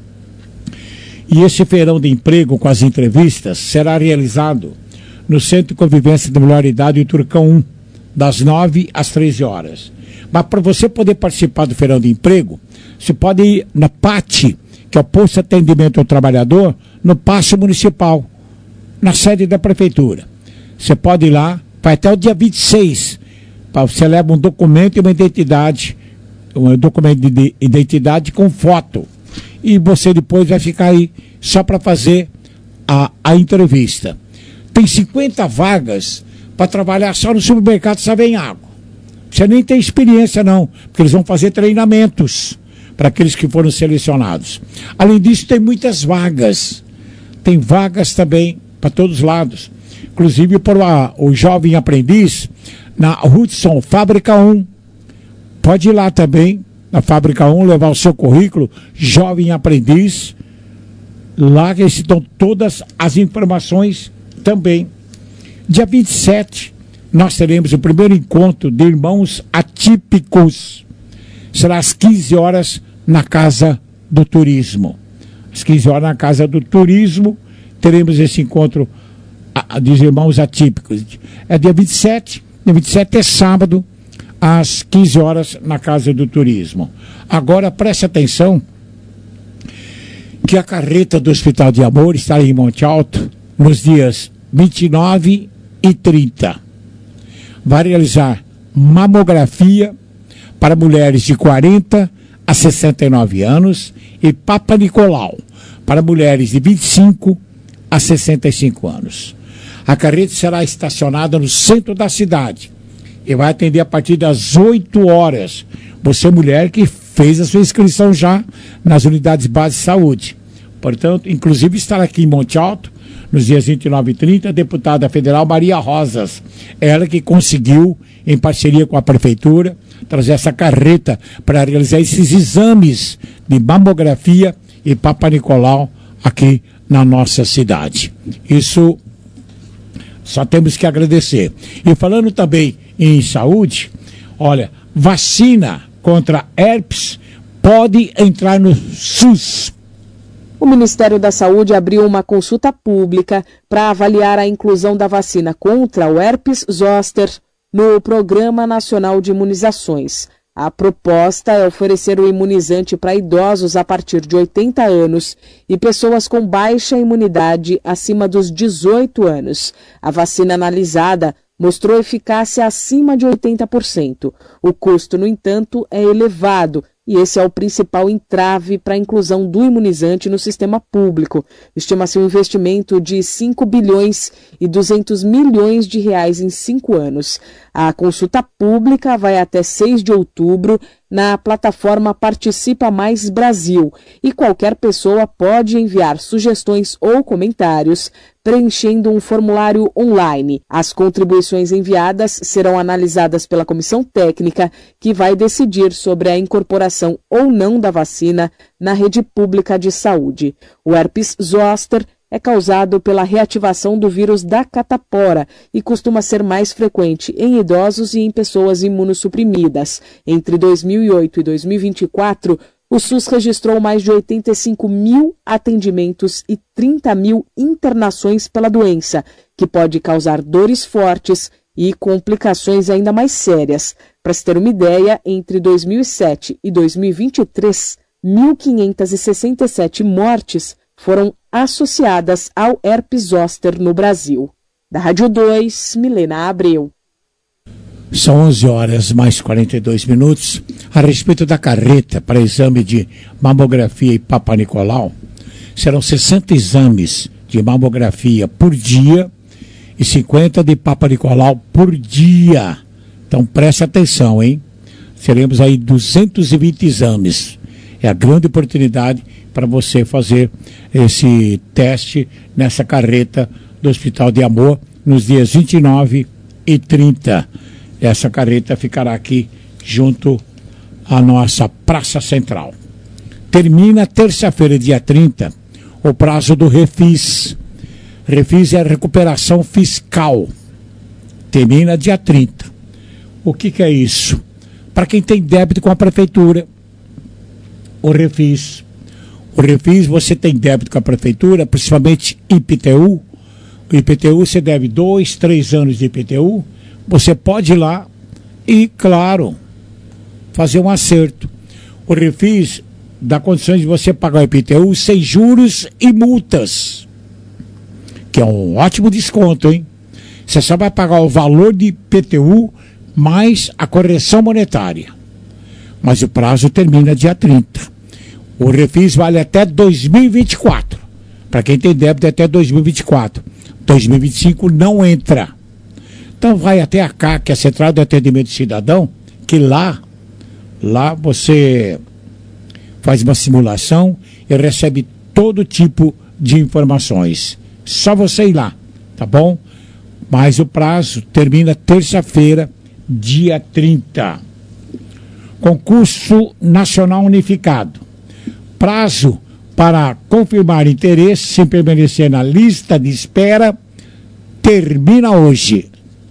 Speaker 2: E esse feirão de emprego com as entrevistas será realizado no Centro de Convivência de Melhor Idade, o Turcão um, das nove às treze horas. Mas para você poder participar do feirão de emprego, você pode ir na P A T, que é o Posto de Atendimento ao Trabalhador, no Paço Municipal, na sede da Prefeitura. Você pode ir lá, vai até o dia vinte e seis, você leva um documento e uma identidade, um documento de identidade com foto. E você depois vai ficar aí só para fazer a, a entrevista. Tem cinquenta vagas para trabalhar só no supermercado Sabem Água. Você nem tem experiência não, porque eles vão fazer treinamentos para aqueles que foram selecionados. Além disso, tem muitas vagas. Tem vagas também para todos os lados. Inclusive para o jovem aprendiz na Hudson, Fábrica um. Pode ir lá também, na Fábrica um, levar o seu currículo, jovem aprendiz. Lá que eles dão todas as informações também. Dia vinte e sete, nós teremos o primeiro encontro de irmãos atípicos. Será às quinze horas na Casa do Turismo. Às quinze horas na Casa do Turismo, teremos esse encontro a, a, dos irmãos atípicos. É dia vinte e sete, dia vinte e sete é sábado, às quinze horas na Casa do Turismo. Agora preste atenção que a carreta do Hospital de Amor está em Monte Alto nos dias vinte e nove e trinta. Vai realizar mamografia para mulheres de quarenta a sessenta e nove anos e Papa Nicolau para mulheres de vinte e cinco a sessenta e cinco anos. A carreta será estacionada no centro da cidade e vai atender a partir das oito horas. Você, mulher, que fez a sua inscrição já nas unidades básicas de saúde. Portanto, inclusive estará aqui em Monte Alto, nos dias vinte e nove e trinta, a deputada federal Maria Rosas. Ela que conseguiu, em parceria com a prefeitura, trazer essa carreta para realizar esses exames de mamografia e Papa Nicolau aqui na nossa cidade. Isso só temos que agradecer. E falando também em saúde, olha, vacina contra herpes pode entrar no SUS.
Speaker 15: O Ministério da Saúde abriu uma consulta pública para avaliar a inclusão da vacina contra o herpes zoster no Programa Nacional de Imunizações. A proposta é oferecer o imunizante para idosos a partir de oitenta anos e pessoas com baixa imunidade acima dos dezoito anos. A vacina analisada mostrou eficácia acima de oitenta por cento. O custo, no entanto, é elevado e esse é o principal entrave para a inclusão do imunizante no sistema público. Estima-se um investimento de cinco bilhões e duzentos milhões de reais em cinco anos. A consulta pública vai até seis de outubro na plataforma Participa Mais Brasil e qualquer pessoa pode enviar sugestões ou comentários preenchendo um formulário online. As contribuições enviadas serão analisadas pela comissão técnica que vai decidir sobre a incorporação ou não da vacina na rede pública de saúde. O herpes zoster é causado pela reativação do vírus da catapora e costuma ser mais frequente em idosos e em pessoas imunossuprimidas. Entre dois mil e oito e dois mil e vinte e quatro, o SUS registrou mais de oitenta e cinco mil atendimentos e trinta mil internações pela doença, que pode causar dores fortes e complicações ainda mais sérias. Para se ter uma ideia, entre dois mil e sete e dois mil e vinte e três, mil quinhentas e sessenta e sete mortes foram associadas ao herpes zoster no Brasil. Da Rádio dois, Milena Abreu.
Speaker 2: São onze horas mais quarenta e dois minutos. A respeito da carreta para exame de mamografia e Papa Nicolau, serão sessenta exames de mamografia por dia e cinquenta de Papa Nicolau por dia. Então preste atenção, hein? Teremos aí duzentos e vinte exames. É a grande oportunidade para você fazer esse teste nessa carreta do Hospital de Amor nos dias vinte e nove e trinta. Essa carreta ficará aqui junto à nossa Praça Central. Termina terça-feira, dia trinta, o prazo do Refis. Refis é a recuperação fiscal. Termina dia trinta. O que, que é isso? Para quem tem débito com a prefeitura, o Refis. O Refis, você tem débito com a prefeitura, principalmente I P T U. O I P T U, você deve dois, três anos de I P T U. Você pode ir lá e, claro, fazer um acerto. O Refis dá condições de você pagar o I P T U sem juros e multas, que é um ótimo desconto, hein? Você só vai pagar o valor de I P T U mais a correção monetária. Mas o prazo termina dia trinta. O Refis vale até dois mil e vinte e quatro. Para quem tem débito, é até dois mil e vinte e quatro. dois mil e vinte e cinco não entra. Então vai até a C A C, a Central de Atendimento Cidadão, que lá, lá você faz uma simulação e recebe todo tipo de informações. Só você ir lá, tá bom? Mas o prazo termina terça-feira, dia trinta. Concurso Nacional Unificado. Prazo para confirmar interesse sem permanecer na lista de espera termina hoje.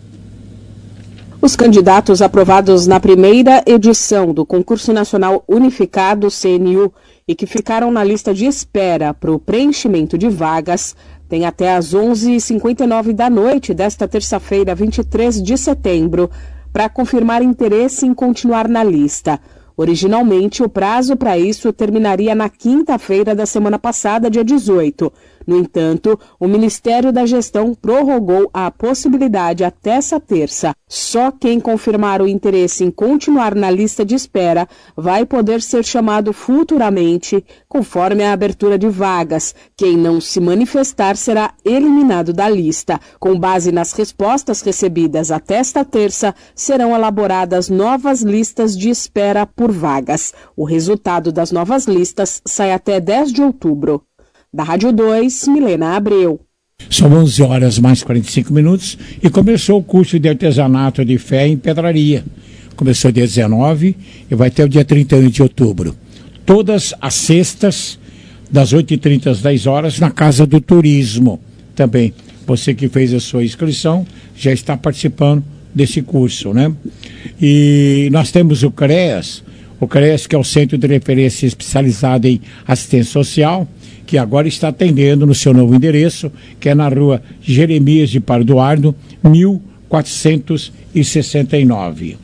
Speaker 15: Os candidatos aprovados na primeira edição do Concurso Nacional Unificado, C N U, e que ficaram na lista de espera para o preenchimento de vagas, têm até às onze e cinquenta e nove da noite desta terça-feira, vinte e três de setembro, para confirmar interesse em continuar na lista. Originalmente, o prazo para isso terminaria na quinta-feira da semana passada, dia dezoito. No entanto, o Ministério da Gestão prorrogou a possibilidade até essa terça. Só quem confirmar o interesse em continuar na lista de espera vai poder ser chamado futuramente, conforme a abertura de vagas. Quem não se manifestar será eliminado da lista. Com base nas respostas recebidas até esta terça, serão elaboradas novas listas de espera por vagas. O resultado das novas listas sai até dez de outubro. Da Rádio dois, Milena Abreu.
Speaker 2: São onze horas mais quarenta e cinco minutos e começou o curso de artesanato de fé em pedraria. Começou dia dezenove e vai até o dia trinta e um de outubro. Todas as sextas, das oito e trinta às dez horas, na Casa do Turismo. Também, você que fez a sua inscrição, já está participando desse curso, né? E nós temos o CREAS, o CREAS que é o Centro de Referência Especializado em Assistência Social, que agora está atendendo no seu novo endereço, que é na rua Jeremias de Parduardo, mil quatrocentos e sessenta e nove.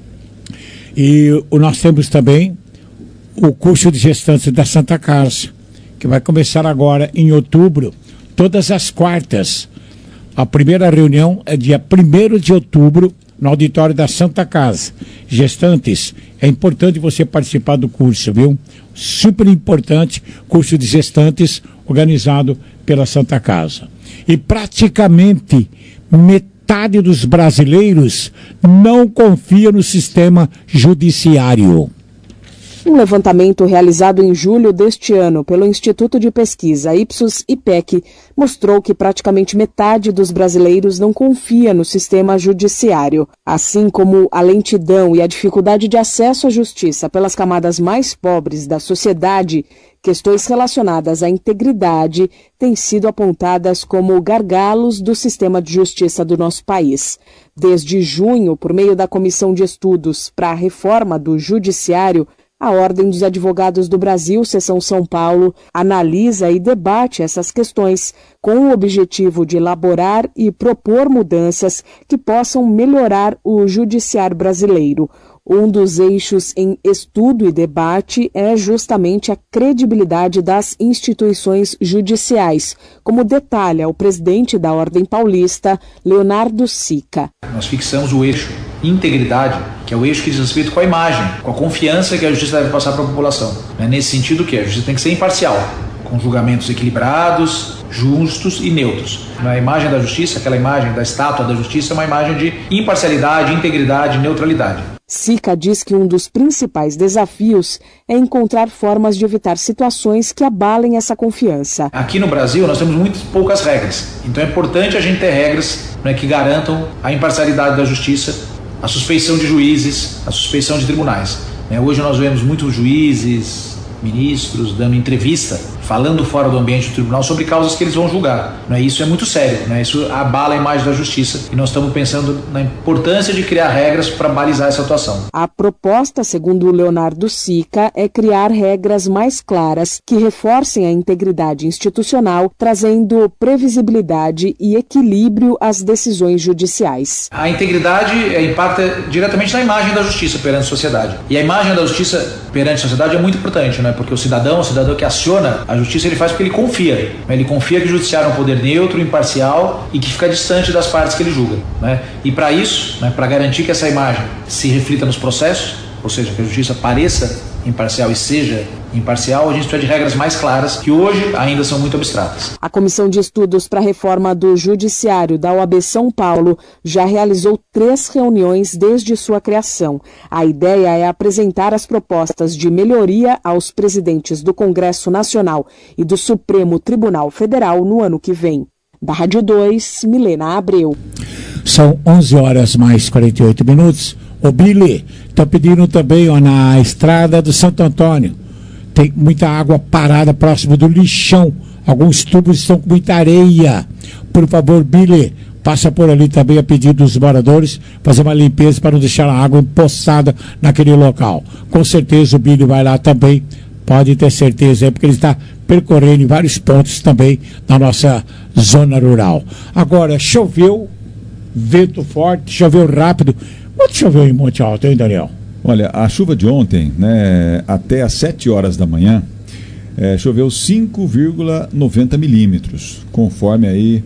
Speaker 2: E nós temos também o curso de gestantes da Santa Casa, que vai começar agora em outubro, todas as quartas. A primeira reunião é dia primeiro de outubro, no auditório da Santa Casa. Gestantes, é importante você participar do curso, viu? Super importante, curso de gestantes organizado pela Santa Casa. E praticamente metade dos brasileiros não confia no sistema judiciário.
Speaker 15: Um levantamento realizado em julho deste ano pelo Instituto de Pesquisa Ipsos-IPEC mostrou que praticamente metade dos brasileiros não confia no sistema judiciário. Assim como a lentidão e a dificuldade de acesso à justiça pelas camadas mais pobres da sociedade, questões relacionadas à integridade têm sido apontadas como gargalos do sistema de justiça do nosso país. Desde junho, por meio da Comissão de Estudos para a Reforma do Judiciário, a Ordem dos Advogados do Brasil, Seção São Paulo, analisa e debate essas questões com o objetivo de elaborar e propor mudanças que possam melhorar o judiciário brasileiro. Um dos eixos em estudo e debate é justamente a credibilidade das instituições judiciais, como detalha o presidente da Ordem Paulista, Leonardo Sica.
Speaker 16: Nós fixamos o eixo integridade, que é o eixo que diz respeito com a imagem, com a confiança que a justiça deve passar para a população. É nesse sentido que a justiça tem que ser imparcial, com julgamentos equilibrados, justos e neutros. A imagem da justiça, aquela imagem da estátua da justiça, é uma imagem de imparcialidade, integridade e neutralidade.
Speaker 15: Sica diz que um dos principais desafios é encontrar formas de evitar situações que abalem essa confiança.
Speaker 16: Aqui no Brasil nós temos muito poucas regras, então é importante a gente ter regras, né, que garantam a imparcialidade da justiça, a suspeição de juízes, a suspeição de tribunais. Né, hoje nós vemos muitos juízes, ministros dando entrevista, falando fora do ambiente do tribunal sobre causas que eles vão julgar. Né? Isso é muito sério, né? Isso abala a imagem da justiça e nós estamos pensando na importância de criar regras para balizar essa atuação.
Speaker 15: A proposta, segundo o Leonardo Sica, é criar regras mais claras que reforcem a integridade institucional, trazendo previsibilidade e equilíbrio às decisões judiciais.
Speaker 16: A integridade impacta diretamente na imagem da justiça perante a sociedade. E a imagem da justiça perante a sociedade é muito importante, né? Porque o cidadão, o cidadão que aciona a justiça, ele faz porque ele confia. Ele confia que o judiciário é um poder neutro, imparcial e que fica distante das partes que ele julga. Né? E para isso, né, para garantir que essa imagem se reflita nos processos, ou seja, que a justiça pareça imparcial e seja imparcial, a gente precisa de regras mais claras, que hoje ainda são muito abstratas.
Speaker 15: A Comissão de Estudos para a Reforma do Judiciário da O A B São Paulo já realizou três reuniões desde sua criação. A ideia é apresentar as propostas de melhoria aos presidentes do Congresso Nacional e do Supremo Tribunal Federal no ano que vem. Da Rádio dois, Milena Abreu.
Speaker 2: São onze horas mais quarenta e oito minutos. Ô Billy, está pedindo também, ó, na estrada do Santo Antônio. Tem muita água parada próximo do lixão. Alguns tubos estão com muita areia. Por favor, Billy, passa por ali também a pedido dos moradores, fazer uma limpeza para não deixar a água empoçada naquele local. Com certeza o Billy vai lá também, pode ter certeza, é porque ele está percorrendo em vários pontos também na nossa zona rural. Agora, choveu, vento forte, choveu rápido. Quanto choveu em Monte Alto, hein, Daniel?
Speaker 3: Olha, a chuva de ontem, né, até às sete horas da manhã, É, choveu cinco vírgula noventa milímetros, conforme aí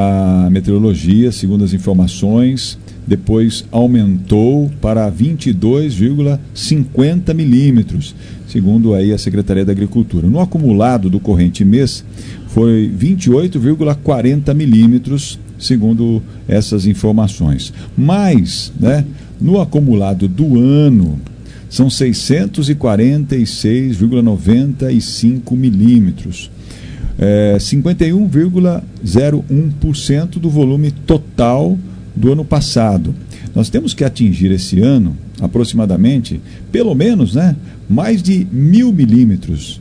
Speaker 3: a meteorologia, segundo as informações, depois aumentou para vinte e dois vírgula cinquenta milímetros, segundo aí a Secretaria da Agricultura. No acumulado do corrente mês, foi vinte e oito vírgula quarenta milímetros, segundo essas informações. Mas, né, no acumulado do ano, são seiscentos e quarenta e seis vírgula noventa e cinco milímetros, é, cinquenta e um vírgula zero um por cento do volume total do ano passado. Nós temos que atingir esse ano, aproximadamente, pelo menos, né, mais de mil milímetros.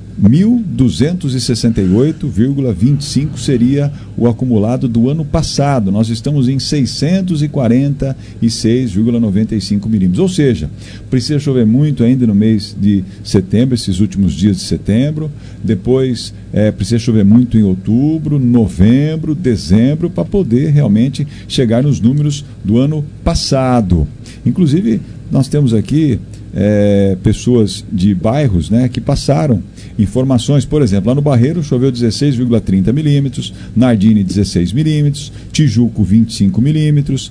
Speaker 3: mil duzentos e sessenta e oito vírgula vinte e cinco seria o acumulado do ano passado. Nós estamos em seiscentos e quarenta e seis vírgula noventa e cinco milímetros. Ou seja, precisa chover muito ainda no mês de setembro, esses últimos dias de setembro. Depois é, precisa chover muito em outubro, novembro, dezembro, para poder realmente chegar nos números do ano passado. Inclusive, nós temos aqui é, pessoas de bairros, né, que passaram informações, por exemplo, lá no Barreiro choveu dezesseis vírgula trinta milímetros, Nardini dezesseis milímetros, Tijuco vinte e cinco milímetros,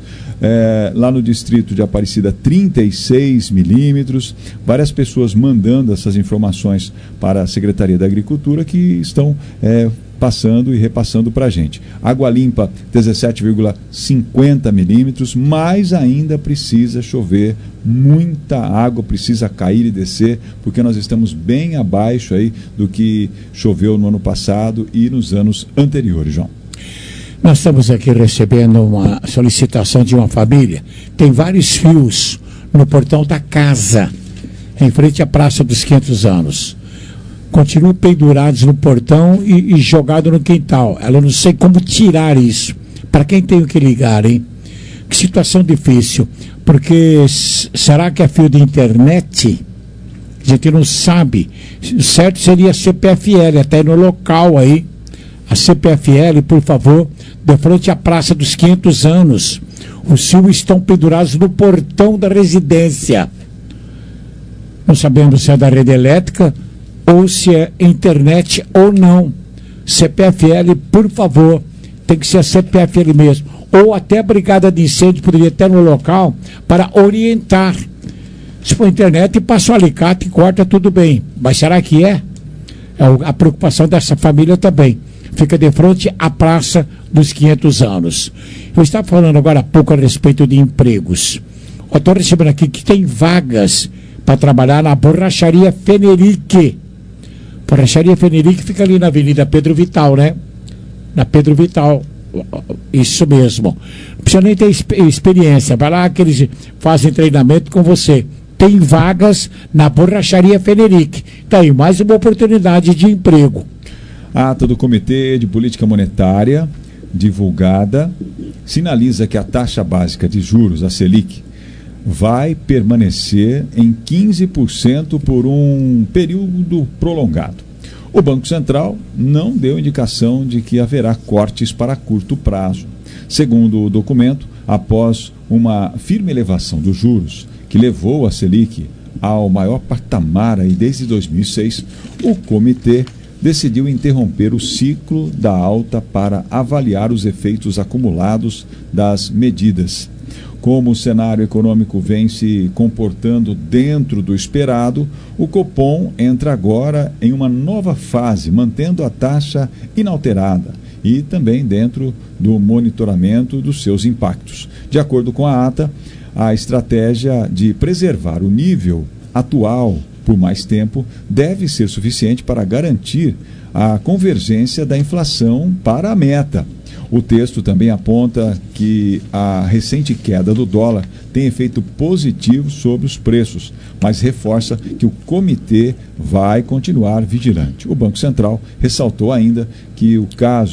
Speaker 3: é, lá no distrito de Aparecida trinta e seis milímetros, várias pessoas mandando essas informações para a Secretaria da Agricultura que estão é, passando e repassando para a gente. Água Limpa, dezessete vírgula cinquenta milímetros, mas ainda precisa chover, muita água precisa cair e descer, porque nós estamos bem abaixo aí do que choveu no ano passado e nos anos anteriores, João.
Speaker 2: Nós estamos aqui recebendo uma solicitação de uma família. Tem vários fios no portão da casa, em frente à Praça dos quinhentos anos. Continuam pendurados no portão e, e jogados no quintal. Ela não sei como tirar isso. Para quem tem que ligar, hein? Que situação difícil. Porque será que é fio de internet? A gente não sabe. O certo seria a C P F L, até no local aí. A C P F L, por favor, de frente à Praça dos quinhentos anos. Os fios estão pendurados no portão da residência. Não sabemos se é da rede elétrica ou se é internet ou não. C P F L, por favor, tem que ser a C P F L mesmo. Ou até a brigada de incêndio poderia estar no local para orientar. Se for internet, passa o alicate e corta, tudo bem. Mas será que é? É a preocupação dessa família também. Fica de frente à Praça dos quinhentos anos. Eu estava falando agora há pouco a respeito de empregos. Eu estou recebendo aqui que tem vagas para trabalhar na borracharia Fenerique. Borracharia Fenerique fica ali na Avenida Pedro Vital, né? Na Pedro Vital. Isso mesmo. Não precisa nem ter experiência. Vai lá que eles fazem treinamento com você. Tem vagas na Borracharia Fenerique. Tá aí, mais uma oportunidade de emprego.
Speaker 3: A ata do Comitê de Política Monetária, divulgada, sinaliza que a taxa básica de juros, a Selic, vai permanecer em quinze por cento por um período prolongado. O Banco Central não deu indicação de que haverá cortes para curto prazo. Segundo o documento, após uma firme elevação dos juros, que levou a Selic ao maior patamar aí desde dois mil e seis, o comitê decidiu interromper o ciclo da alta para avaliar os efeitos acumulados das medidas. Como o cenário econômico vem se comportando dentro do esperado, o Copom entra agora em uma nova fase, mantendo a taxa inalterada e também dentro do monitoramento dos seus impactos. De acordo com a ata, a estratégia de preservar o nível atual por mais tempo deve ser suficiente para garantir a convergência da inflação para a meta. O texto também aponta que a recente queda do dólar tem efeito positivo sobre os preços, mas reforça que o comitê vai continuar vigilante. O Banco Central ressaltou ainda que o caso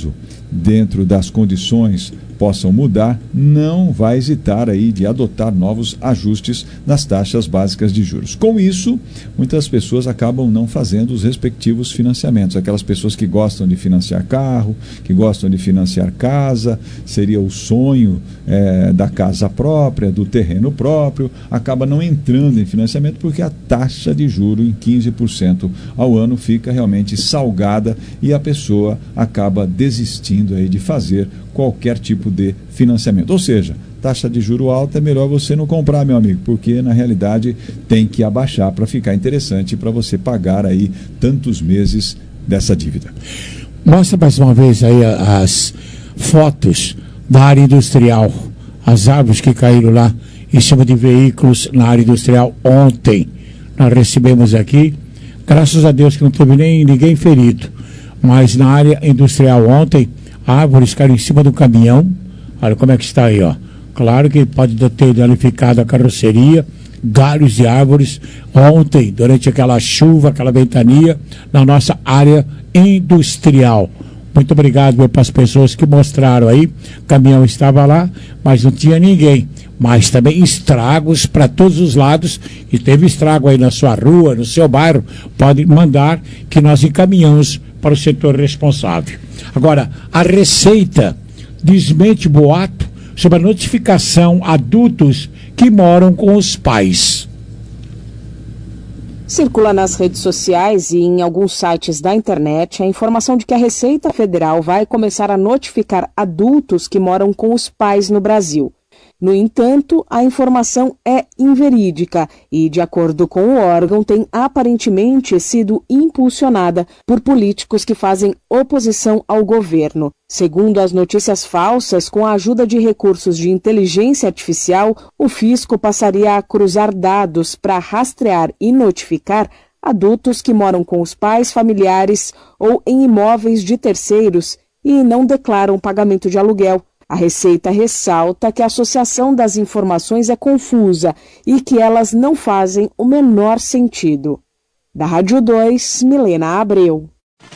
Speaker 3: dentro das condições, possam mudar, não vai hesitar aí de adotar novos ajustes nas taxas básicas de juros. Com isso, muitas pessoas acabam não fazendo os respectivos financiamentos. Aquelas pessoas que gostam de financiar carro, que gostam de financiar casa, seria o sonho é, da casa própria, do terreno próprio, acaba não entrando em financiamento porque a taxa de juro em quinze por cento ao ano fica realmente salgada e a pessoa acaba desistindo aí de fazer qualquer tipo de financiamento. Ou seja, taxa de juro alta é melhor você não comprar, meu amigo, porque na realidade tem que abaixar para ficar interessante para você pagar aí tantos meses dessa dívida.
Speaker 2: Mostra mais uma vez aí as fotos da área industrial, as árvores que caíram lá em cima de veículos na área industrial ontem. Nós recebemos aqui, graças a Deus que não teve nem ninguém ferido, mas na área industrial ontem, árvores caíram em cima do caminhão. Olha como é que está aí, ó. Claro que pode ter danificado a carroceria, galhos de árvores ontem, durante aquela chuva, aquela ventania, na nossa área industrial. Muito obrigado para as pessoas que mostraram aí. O caminhão estava lá, mas não tinha ninguém. Mas também estragos para todos os lados. E teve estrago aí na sua rua, no seu bairro. Pode mandar que nós encaminhamos para o setor responsável. Agora, a Receita desmente boato sobre a notificação a adultos que moram com os pais.
Speaker 15: Circula nas redes sociais e em alguns sites da internet a informação de que a Receita Federal vai começar a notificar adultos que moram com os pais no Brasil. No entanto, a informação é inverídica e, de acordo com o órgão, tem aparentemente sido impulsionada por políticos que fazem oposição ao governo. Segundo as notícias falsas, com a ajuda de recursos de inteligência artificial, o fisco passaria a cruzar dados para rastrear e notificar adultos que moram com os pais, familiares ou em imóveis de terceiros e não declaram pagamento de aluguel. A Receita ressalta que a associação das informações é confusa e que elas não fazem o menor sentido. Da Rádio dois, Milena Abreu.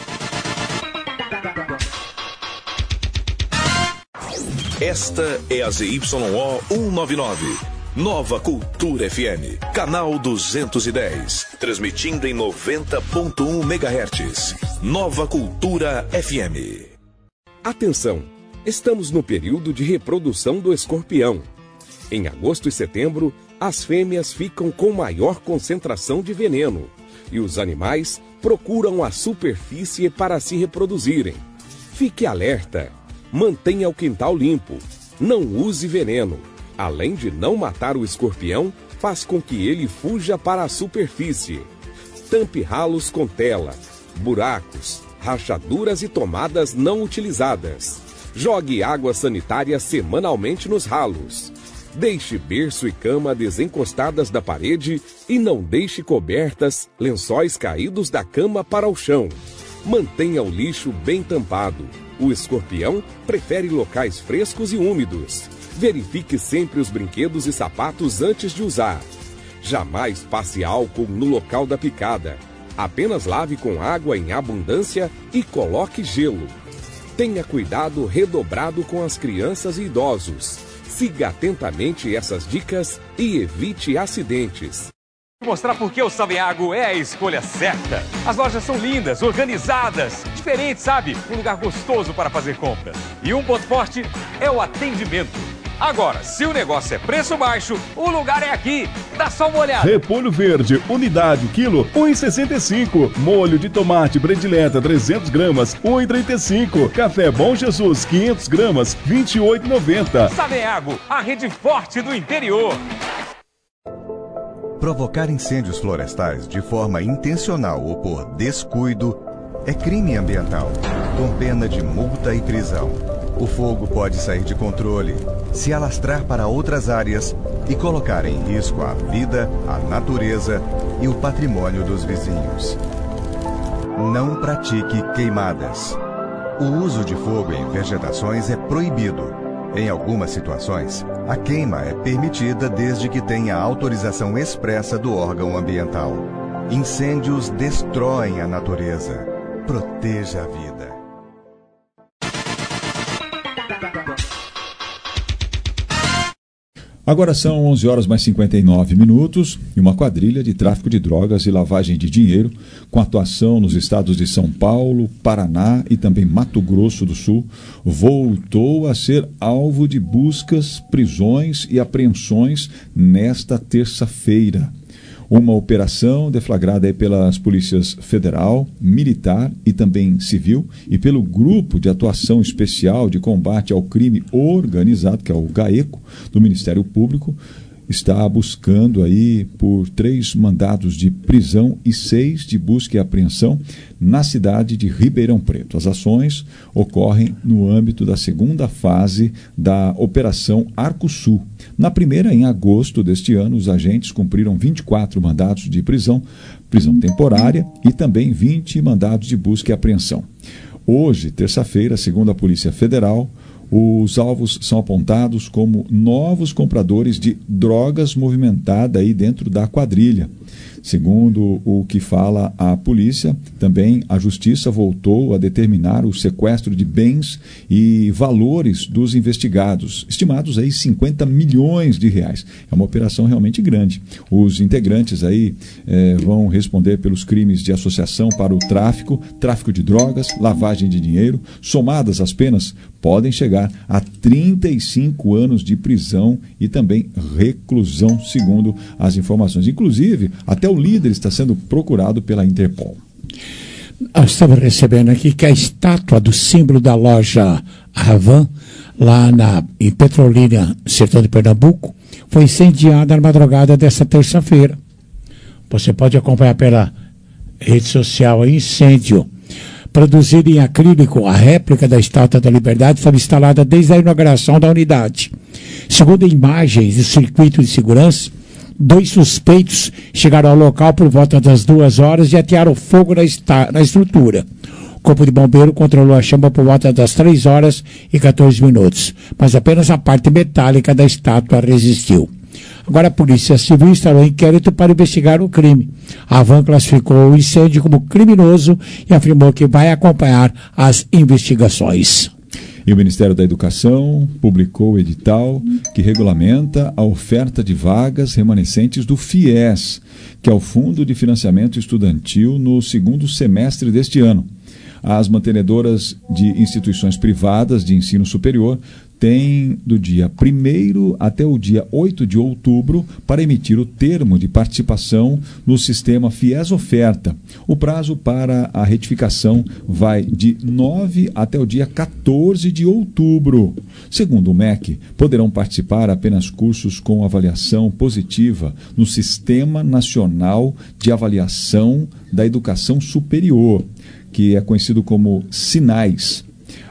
Speaker 17: Esta é a Z Y O cento e noventa e nove. Nova Cultura F M, canal duzentos e dez, transmitindo em noventa ponto um megahertz. Nova Cultura F M.
Speaker 18: Atenção! Estamos no período de reprodução do escorpião. Em agosto e setembro, as fêmeas ficam com maior concentração de veneno e os animais procuram a superfície para se reproduzirem. Fique alerta, mantenha o quintal limpo, não use veneno. Além de não matar o escorpião, faz com que ele fuja para a superfície. Tampe ralos com tela, buracos, rachaduras e tomadas não utilizadas. Jogue água sanitária semanalmente nos ralos. Deixe berço e cama desencostadas da parede e não deixe cobertas, lençóis caídos da cama para o chão. Mantenha o lixo bem tampado. O escorpião prefere locais frescos e úmidos. Verifique sempre os brinquedos e sapatos antes de usar. Jamais passe álcool no local da picada. Apenas lave com água em abundância e coloque gelo. Tenha cuidado redobrado com as crianças e idosos. Siga atentamente essas dicas e evite acidentes.
Speaker 6: Mostrar por que o Saviago é a escolha certa. As lojas são lindas, organizadas, diferentes, sabe? Um lugar gostoso para fazer compras. E um ponto forte é o atendimento. Agora, se o negócio é preço baixo, o lugar é aqui. Dá só uma olhada.
Speaker 7: Repolho verde, unidade, quilo, um real e sessenta e cinco. Molho de tomate predileta, trezentos gramas, um real e trinta e cinco. Café Bom Jesus, quinhentos gramas, vinte e oito reais e noventa centavos.
Speaker 6: Saviago, a rede forte do interior.
Speaker 19: Provocar incêndios florestais de forma intencional ou por descuido é crime ambiental, com pena de multa e prisão. O fogo pode sair de controle, se alastrar para outras áreas e colocar em risco a vida, a natureza e o patrimônio dos vizinhos. Não pratique queimadas. O uso de fogo em vegetações é proibido. Em algumas situações, a queima é permitida desde que tenha autorização expressa do órgão ambiental. Incêndios destroem a natureza. Proteja a vida.
Speaker 3: Agora são onze horas mais cinquenta e nove minutos e uma quadrilha de tráfico de drogas e lavagem de dinheiro, com atuação nos estados de São Paulo, Paraná e também Mato Grosso do Sul, voltou a ser alvo de buscas, prisões e apreensões nesta terça-feira. Uma operação deflagrada aí pelas polícias federal, militar e também civil e pelo Grupo de Atuação Especial de Combate ao Crime Organizado, que é o GAECO, do Ministério Público, está buscando aí por três mandados de prisão e seis de busca e apreensão na cidade de Ribeirão Preto. As ações ocorrem no âmbito da segunda fase da Operação Arco Sul. Na primeira, em agosto deste ano, os agentes cumpriram vinte e quatro mandados de prisão, prisão temporária e também vinte mandados de busca e apreensão. Hoje, terça-feira, segundo a Polícia Federal, os alvos são apontados como novos compradores de drogas movimentadas aí dentro da quadrilha. Segundo o que fala a polícia, também a justiça voltou a determinar o sequestro de bens e valores dos investigados, estimados aí cinquenta milhões de reais. É uma operação realmente grande. Os integrantes aí eh, vão responder pelos crimes de associação para o tráfico, tráfico de drogas, lavagem de dinheiro. Somadas as penas, podem chegar a trinta e cinco anos de prisão e também reclusão, segundo as informações. Inclusive, até o líder está sendo procurado pela Interpol.
Speaker 2: Nós estamos recebendo aqui que a estátua do símbolo da loja Ravan, lá na, em Petrolina, sertão de Pernambuco, foi incendiada na madrugada desta terça-feira. Você pode acompanhar pela rede social aí, incêndio. Produzida em acrílico, a réplica da Estátua da Liberdade estava instalada desde a inauguração da unidade. Segundo imagens do circuito de segurança, dois suspeitos chegaram ao local por volta das duas horas e atearam fogo na, esta, na estrutura. O Corpo de Bombeiro controlou a chama por volta das três horas e quatorze minutos, mas apenas a parte metálica da estátua resistiu. Agora a Polícia Civil instalou inquérito para investigar o crime. A Havan classificou o incêndio como criminoso e afirmou que vai acompanhar as investigações.
Speaker 3: E o Ministério da Educação publicou o edital que regulamenta a oferta de vagas remanescentes do FIES, que é o Fundo de Financiamento Estudantil, no segundo semestre deste ano. As mantenedoras de instituições privadas de ensino superior têm do dia primeiro até o dia oito de outubro para emitir o termo de participação no sistema FIES Oferta. O prazo para a retificação vai de nove até o dia quatorze de outubro. Segundo o M E C, poderão participar apenas cursos com avaliação positiva no Sistema Nacional de Avaliação da Educação Superior, que é conhecido como SINAIS.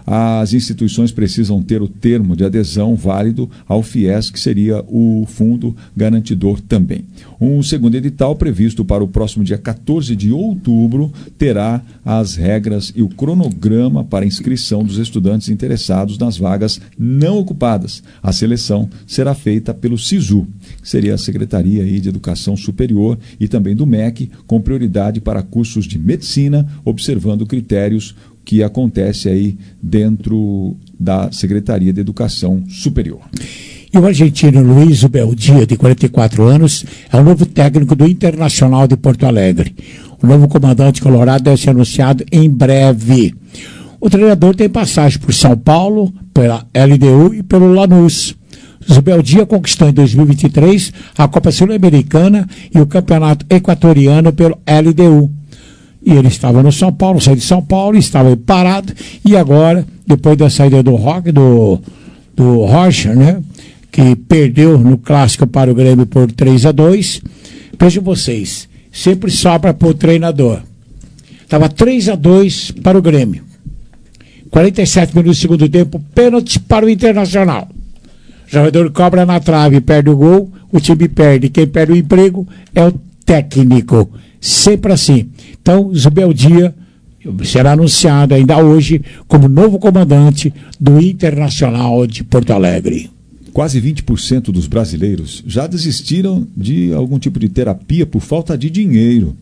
Speaker 3: As instituições precisam ter o termo de adesão válido ao FIES, que seria o fundo garantidor também. Um segundo edital, previsto para o próximo dia quatorze de outubro, terá as regras e o cronograma para inscrição dos estudantes interessados nas vagas não ocupadas. A seleção será feita pelo SISU, que seria a Secretaria aí de Educação Superior, e também do M E C, com prioridade para cursos de medicina, observando critérios que acontece aí dentro da Secretaria de Educação Superior.
Speaker 2: E o argentino Luiz Ubeldia, de quarenta e quatro anos, é o novo técnico do Internacional de Porto Alegre. O novo comandante colorado deve ser anunciado em breve. O treinador tem passagem por São Paulo, pela L D U e pelo Lanús. Zubeldia conquistou em dois mil e vinte e três a Copa Sul-Americana e o Campeonato Equatoriano pelo L D U. E ele estava no São Paulo, saiu de São Paulo, estava parado, e agora, depois da saída do Rock, do, do Rocha, né, que perdeu no clássico para o Grêmio por três a dois, vejam vocês, sempre sobra para o treinador. Estava três a dois para o Grêmio. quarenta e sete minutos do segundo tempo, pênalti para o Internacional. O jogador cobra na trave, perde o gol, o time perde. Quem perde o emprego é o técnico. Sempre assim. Então, Zubeldia será anunciado ainda hoje como novo comandante do Internacional de Porto Alegre.
Speaker 3: Quase vinte por cento dos brasileiros já desistiram de algum tipo de terapia por falta de dinheiro.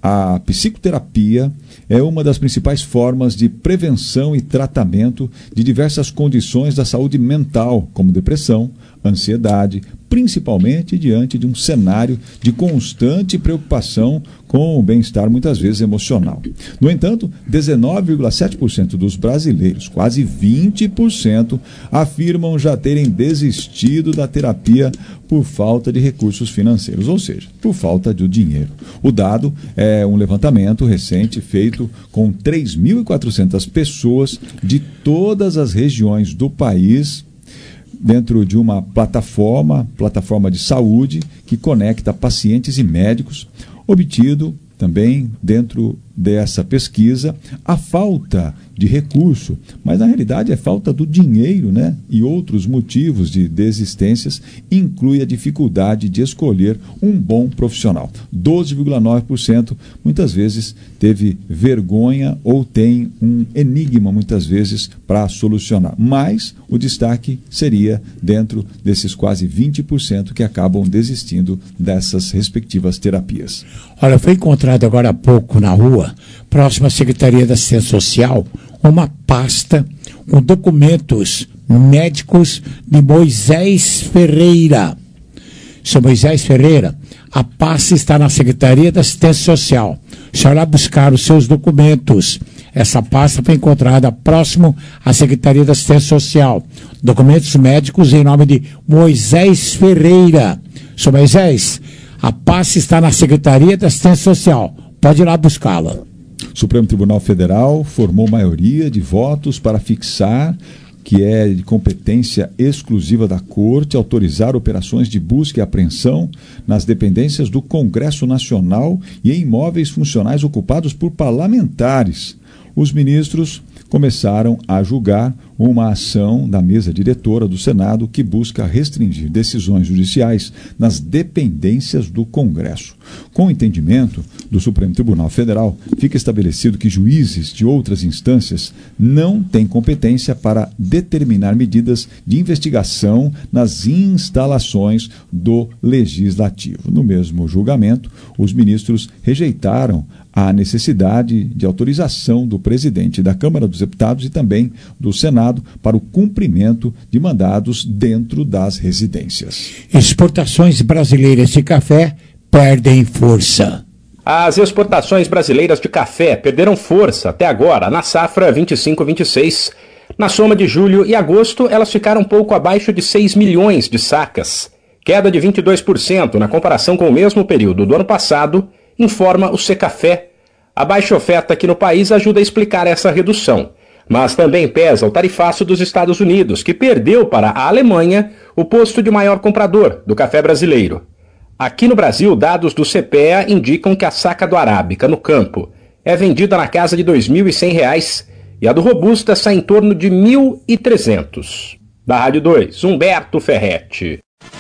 Speaker 3: a psicoterapia é uma das principais formas de prevenção e tratamento de diversas condições da saúde mental, como depressão, ansiedade, principalmente diante de um cenário de constante preocupação com o bem-estar, muitas vezes emocional. No entanto, dezenove vírgula sete por cento dos brasileiros, quase vinte por cento, afirmam já terem desistido da terapia por falta de recursos financeiros, ou seja, por falta de dinheiro. O dado é um levantamento recente feito com três mil e quatrocentas pessoas de todas as regiões do país, dentro de uma plataforma, plataforma de saúde, que conecta pacientes e médicos, obtido também dentro dessa pesquisa a falta de recurso, mas na realidade é falta do dinheiro, né? E outros motivos de desistências inclui a dificuldade de escolher um bom profissional. doze vírgula nove por cento muitas vezes teve vergonha ou tem um enigma muitas vezes para solucionar, mas o destaque seria dentro desses quase vinte por cento que acabam desistindo dessas respectivas terapias.
Speaker 2: Olha, foi encontrado agora há pouco na rua, próximo à Secretaria da Assistência Social, uma pasta com documentos médicos de Moisés Ferreira. Seu Moisés Ferreira, a pasta está na Secretaria da Assistência Social. O senhor vai buscar os seus documentos. Essa pasta foi encontrada próximo à Secretaria da Assistência Social. Documentos médicos em nome de Moisés Ferreira. Seu Moisés, a pasta está na Secretaria da Assistência Social. Pode ir lá buscá-la.
Speaker 3: O Supremo Tribunal Federal formou maioria de votos para fixar que é de competência exclusiva da Corte autorizar operações de busca e apreensão nas dependências do Congresso Nacional e em imóveis funcionais ocupados por parlamentares. Os ministros começaram a julgar uma ação da mesa diretora do Senado que busca restringir decisões judiciais nas dependências do Congresso. Com o entendimento do Supremo Tribunal Federal, fica estabelecido que juízes de outras instâncias não têm competência para determinar medidas de investigação nas instalações do Legislativo. No mesmo julgamento, os ministros rejeitaram a necessidade de autorização do presidente da Câmara dos Deputados e também do Senado para o cumprimento de mandados dentro das residências.
Speaker 2: Exportações brasileiras de café perdem força.
Speaker 20: As exportações brasileiras de café perderam força até agora na safra vinte e cinco vinte e seis. Na soma de julho e agosto, elas ficaram um pouco abaixo de seis milhões de sacas. Queda de vinte e dois por cento na comparação com o mesmo período do ano passado, informa o Secafé. A baixa oferta aqui no país ajuda a explicar essa redução, mas também pesa o tarifaço dos Estados Unidos, que perdeu para a Alemanha o posto de maior comprador do café brasileiro. Aqui no Brasil, dados do C P E A indicam que a saca do Arábica no campo é vendida na casa de dois mil e cem reais e a do Robusta sai em torno de mil e trezentos. Da Rádio dois, Humberto Ferretti.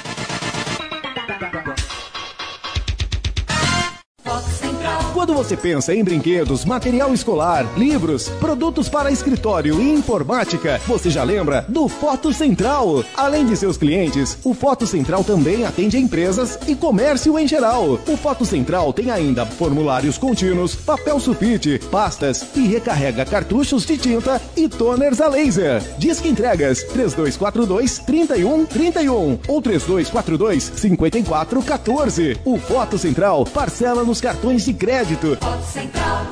Speaker 21: Quando você pensa em brinquedos, material escolar, livros, produtos para escritório e informática, você já lembra do Foto Central. Além de seus clientes, o Foto Central também atende a empresas e comércio em geral. O Foto Central tem ainda formulários contínuos, papel sulfite, pastas e recarrega cartuchos de tinta e toners a laser. Disque entregas três dois quatro dois, três um três um ou três dois quatro dois, cinco quatro um quatro. O Foto Central parcela nos cartões de crédito.
Speaker 10: Foto Central.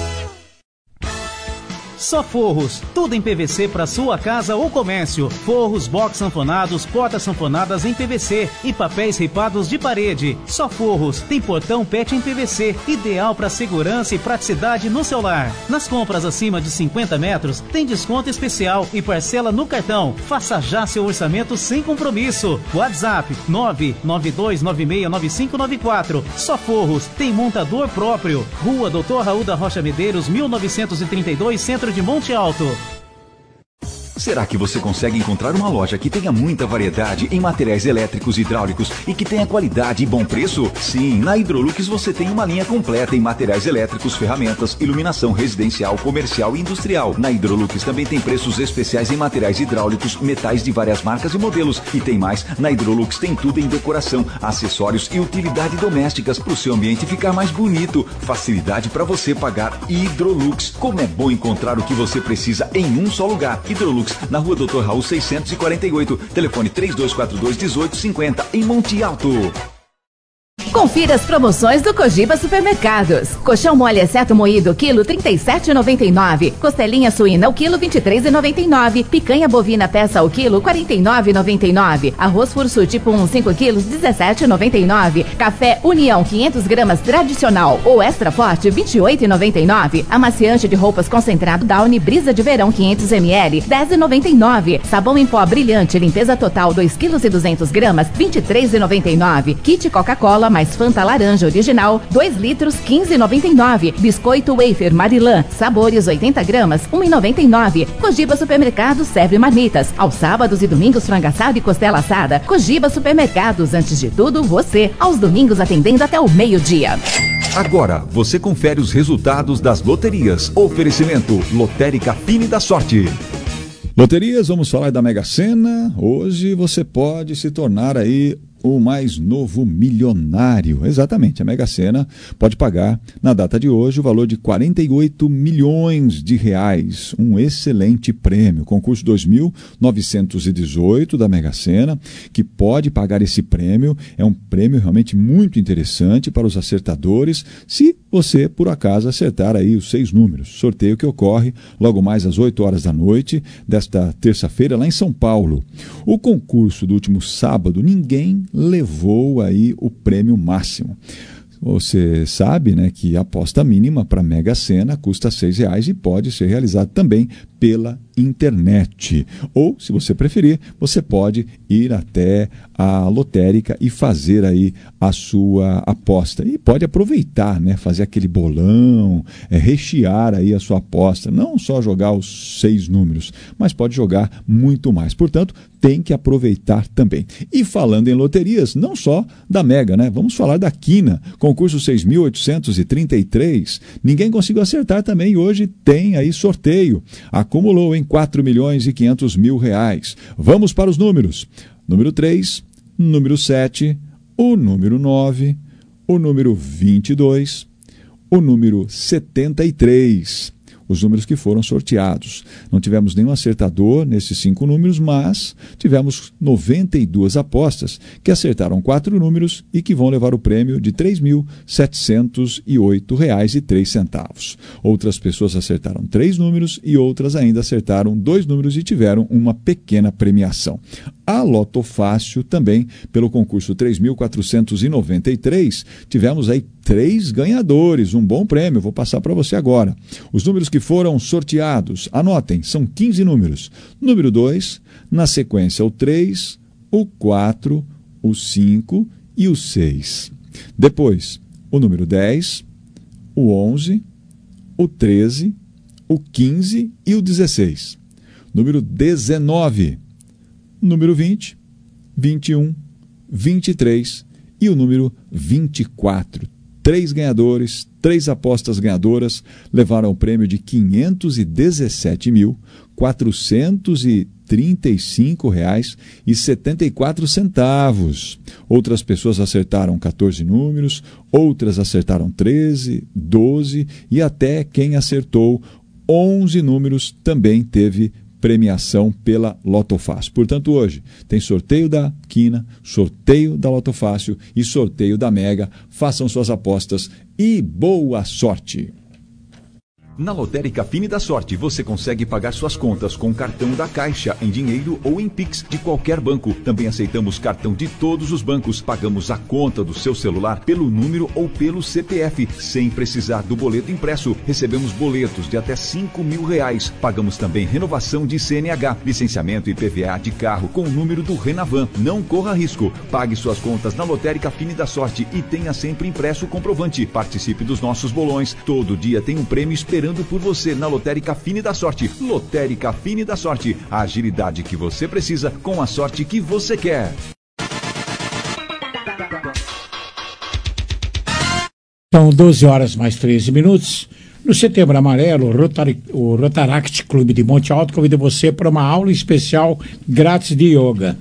Speaker 10: Só Forros, tudo em P V C para sua casa ou comércio. Forros, box sanfonados, portas sanfonadas em P V C e papéis ripados de parede. Só Forros, tem portão P E T em P V C, ideal para segurança e praticidade no celular. Nas compras acima de cinquenta metros, tem desconto especial e parcela no cartão. Faça já seu orçamento sem compromisso. WhatsApp nove nove dois nove seis nove cinco nove quatro. Só Forros, tem montador próprio. Rua Doutor Raul da Rocha Medeiros, mil novecentos e trinta e dois, Centro de Monte Alto.
Speaker 3: Será que você consegue encontrar uma loja que tenha muita variedade em materiais elétricos e hidráulicos e que tenha qualidade e bom preço? Sim, na Hidrolux você tem uma linha completa em materiais elétricos, ferramentas, iluminação residencial, comercial e industrial. Na Hidrolux também tem preços especiais em materiais hidráulicos, metais de várias marcas e modelos. E tem mais, na Hidrolux tem tudo em decoração, acessórios e utilidade domésticas para o seu ambiente ficar mais bonito. Facilidade para você pagar. Hidrolux. Como é bom encontrar o que você precisa em um só lugar. Hidrolux, na rua doutor Raul seiscentos e quarenta e oito, telefone três dois quatro dois, um oito cinco zero, em Monte Alto.
Speaker 9: Confira as promoções do Cogiba Supermercados. Colchão mole exceto moído, quilo trinta e sete reais e noventa e nove centavos. Costelinha suína, o quilo vinte e três reais e noventa e nove centavos. Picanha bovina peça, o quilo quarenta e nove reais e noventa e nove centavos. Arroz furso tipo um, cinco quilos, dezessete reais e noventa e nove centavos. Café União, quinhentas gramas tradicional ou extra forte, vinte e oito reais e noventa e nove centavos. Amaciante de roupas concentrado Downy Brisa de verão, quinhentos mililitros, dez reais e noventa e nove centavos. Sabão em pó brilhante, limpeza total, dois quilos e duzentas gramas, vinte e três reais e noventa e nove centavos. Kit Coca-Cola mais Fanta laranja original, dois litros, quinze reais e noventa e nove centavos. Biscoito Wafer Marilã, sabores oitenta gramas, um real e noventa e nove centavos. Cogiba Supermercados serve marmitas. Aos sábados e domingos, frango assado e costela assada. Cogiba Supermercados, antes de tudo, você. Aos domingos atendendo até o meio-dia.
Speaker 3: Agora, você confere os resultados das loterias. Oferecimento Lotérica Fine da Sorte.
Speaker 22: Loterias, vamos falar da Mega Sena. Hoje você pode se tornar aí o mais novo milionário. Exatamente, a Mega Sena pode pagar na data de hoje o valor de quarenta e oito milhões de reais. Um excelente prêmio. Concurso dois mil novecentos e dezoito da Mega Sena, que pode pagar esse prêmio. É um prêmio realmente muito interessante para os acertadores, se você, por acaso, acertar aí os seis números. Sorteio que ocorre logo mais às oito horas da noite desta terça-feira lá em São Paulo. O concurso do último sábado, ninguém levou aí o prêmio máximo. Você sabe, né, que a aposta mínima para a Mega Sena custa seis reais e pode ser realizada também pela internet. Ou, se você preferir, você pode ir até a lotérica e fazer aí a sua aposta. E pode aproveitar, né, fazer aquele bolão, é, rechear aí a sua aposta. Não só jogar os seis números, mas pode jogar muito mais. Portanto, tem que aproveitar também. E falando em loterias, não só da Mega, né? Vamos falar da Quina, concurso seis mil oitocentos e trinta e três. Ninguém conseguiu acertar também. Hoje tem aí sorteio. Acumulou em quatro milhões e quinhentos mil reais. Vamos para os números. Número três, número sete, o número nove, o número vinte e dois, o número setenta e três. Os números que foram sorteados. Não tivemos nenhum acertador nesses cinco números, mas tivemos noventa e duas apostas que acertaram quatro números e que vão levar o prêmio de três mil setecentos e oito reais e três centavos. Outras pessoas acertaram três números e outras ainda acertaram dois números e tiveram uma pequena premiação. A Loto Fácil também, pelo concurso três mil quatrocentos e noventa e três, tivemos aí três ganhadores, um bom prêmio, vou passar para você agora. Os números que foram sorteados, anotem, são quinze números. Número dois, na sequência o três, o quatro, o cinco e o seis. Depois, o número dez, o onze, o treze, o quinze e o dezesseis. Número dezenove, número vinte, vinte e um, vinte e três e o número vinte e quatro. Três ganhadores, três apostas ganhadoras levaram o prêmio de quinhentos e dezessete mil, quatrocentos e trinta e cinco reais e setenta e quatro centavos. Outras pessoas acertaram quatorze números, outras acertaram treze, doze e até quem acertou onze números também teve premiação pela Loto Fácil. Portanto, hoje tem sorteio da Quina, sorteio da Loto Fácil e sorteio da Mega. Façam suas apostas e boa sorte!
Speaker 3: Na Lotérica Fine da Sorte, você consegue pagar suas contas com cartão da Caixa, em dinheiro ou em Pix de qualquer banco. Também aceitamos cartão de todos os bancos. Pagamos a conta do seu celular pelo número ou pelo C P F, sem precisar do boleto impresso. Recebemos boletos de até cinco mil reais. Pagamos também renovação de C N H, licenciamento e I P V A de carro com o número do Renavan. Não corra risco. Pague suas contas na Lotérica Fine da Sorte e tenha sempre impresso o comprovante. Participe dos nossos bolões. Todo dia tem um prêmio esperando esperando por você na Lotérica Fine da Sorte. Lotérica Fine da Sorte, a agilidade que você precisa com a sorte que você quer.
Speaker 2: São doze horas mais treze minutos. No Setembro Amarelo, o, Rotary, o Rotaract Clube de Monte Alto convida você para uma aula especial grátis de yoga.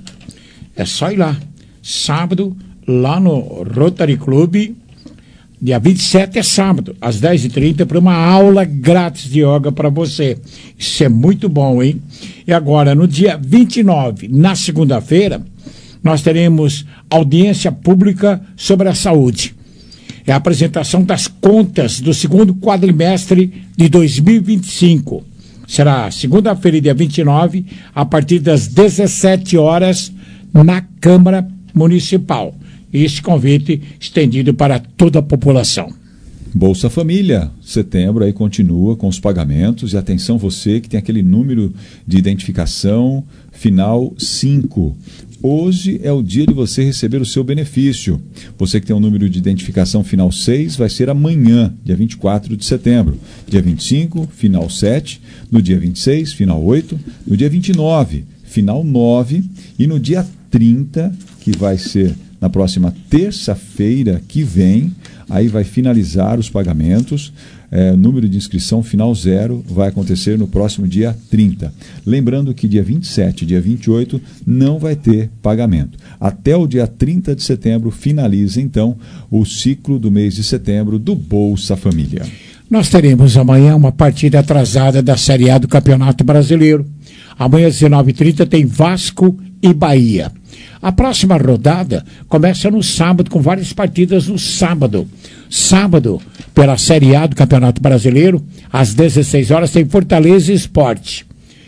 Speaker 2: É só ir lá. Sábado, lá no Rotary Clube, dia vinte e sete é sábado, às dez e trinta, para uma aula grátis de yoga para você. Isso é muito bom, hein? E agora, no dia vinte e nove, na segunda-feira, nós teremos audiência pública sobre a saúde. É a apresentação das contas do segundo quadrimestre de dois mil e vinte e cinco. Será segunda-feira, dia vinte e nove, a partir das dezessete horas, na Câmara Municipal. Esse convite estendido para toda a população.
Speaker 22: Bolsa Família, setembro aí continua com os pagamentos. E atenção você que tem aquele número de identificação final cinco. Hoje é o dia de você receber o seu benefício. Você que tem o número de identificação final seis, vai ser amanhã, dia vinte e quatro de setembro. Dia vinte e cinco, final sete. No dia vinte e seis, final oito. No dia vinte e nove, final nove. E no dia trinta, que vai ser na próxima terça-feira que vem, aí vai finalizar os pagamentos. É, número de inscrição final zero vai acontecer no próximo dia trinta. Lembrando que dia vinte e sete e dia vinte e oito não vai ter pagamento. Até o dia trinta de setembro finaliza então o ciclo do mês de setembro do Bolsa Família.
Speaker 2: Nós teremos amanhã uma partida atrasada da Série A do Campeonato Brasileiro. Amanhã às dezenove e trinta tem Vasco e Bahia. A próxima rodada começa no sábado, com várias partidas no sábado. Sábado, pela Série A do Campeonato Brasileiro, às dezesseis horas, tem Fortaleza e Sport.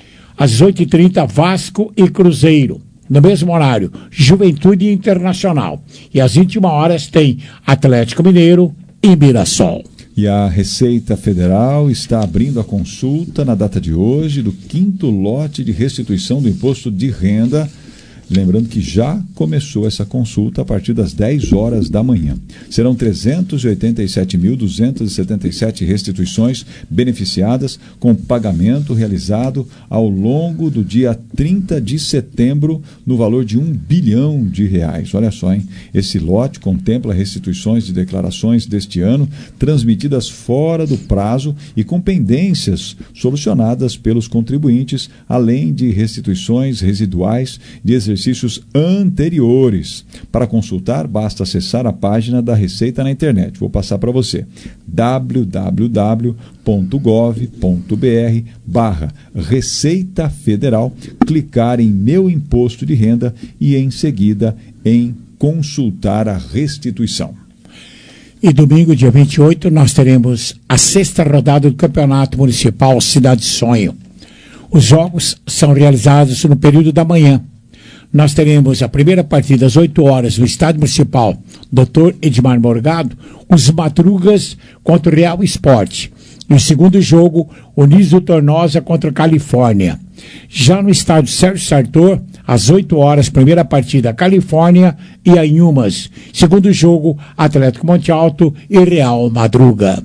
Speaker 2: Às dezoito e trinta, Vasco e Cruzeiro. No mesmo horário, Juventude Internacional. E às vinte e uma horas tem Atlético Mineiro e Mirassol.
Speaker 22: E a Receita Federal está abrindo a consulta na data de hoje do quinto lote de restituição do imposto de renda. Lembrando que já começou essa consulta a partir das dez horas da manhã. Serão trezentos e oitenta e sete mil duzentas e setenta e sete restituições beneficiadas com pagamento realizado ao longo do dia trinta de setembro no valor de um bilhão de reais. Olha só, hein? Esse lote contempla restituições de declarações deste ano transmitidas fora do prazo e com pendências solucionadas pelos contribuintes, além de restituições residuais de exercícios exercícios anteriores. Para consultar, basta acessar a página da Receita na internet. Vou passar para você. w w w ponto gov ponto b r barra Receita Federal, clicar em Meu Imposto de Renda e, em seguida, em Consultar a Restituição.
Speaker 2: E domingo, dia vinte e oito, nós teremos a sexta rodada do Campeonato Municipal Cidade Sonho. Os jogos são realizados no período da manhã. Nós teremos a primeira partida às oito horas no Estádio Municipal doutor Edmar Morgado, os Madrugas contra o Real Esporte. No segundo jogo, Uniso Tornosa contra a Califórnia. Já no Estádio Sérgio Sartor, às oito horas, primeira partida, Califórnia e Anhumas. Segundo jogo, Atlético Monte Alto e Real Madruga.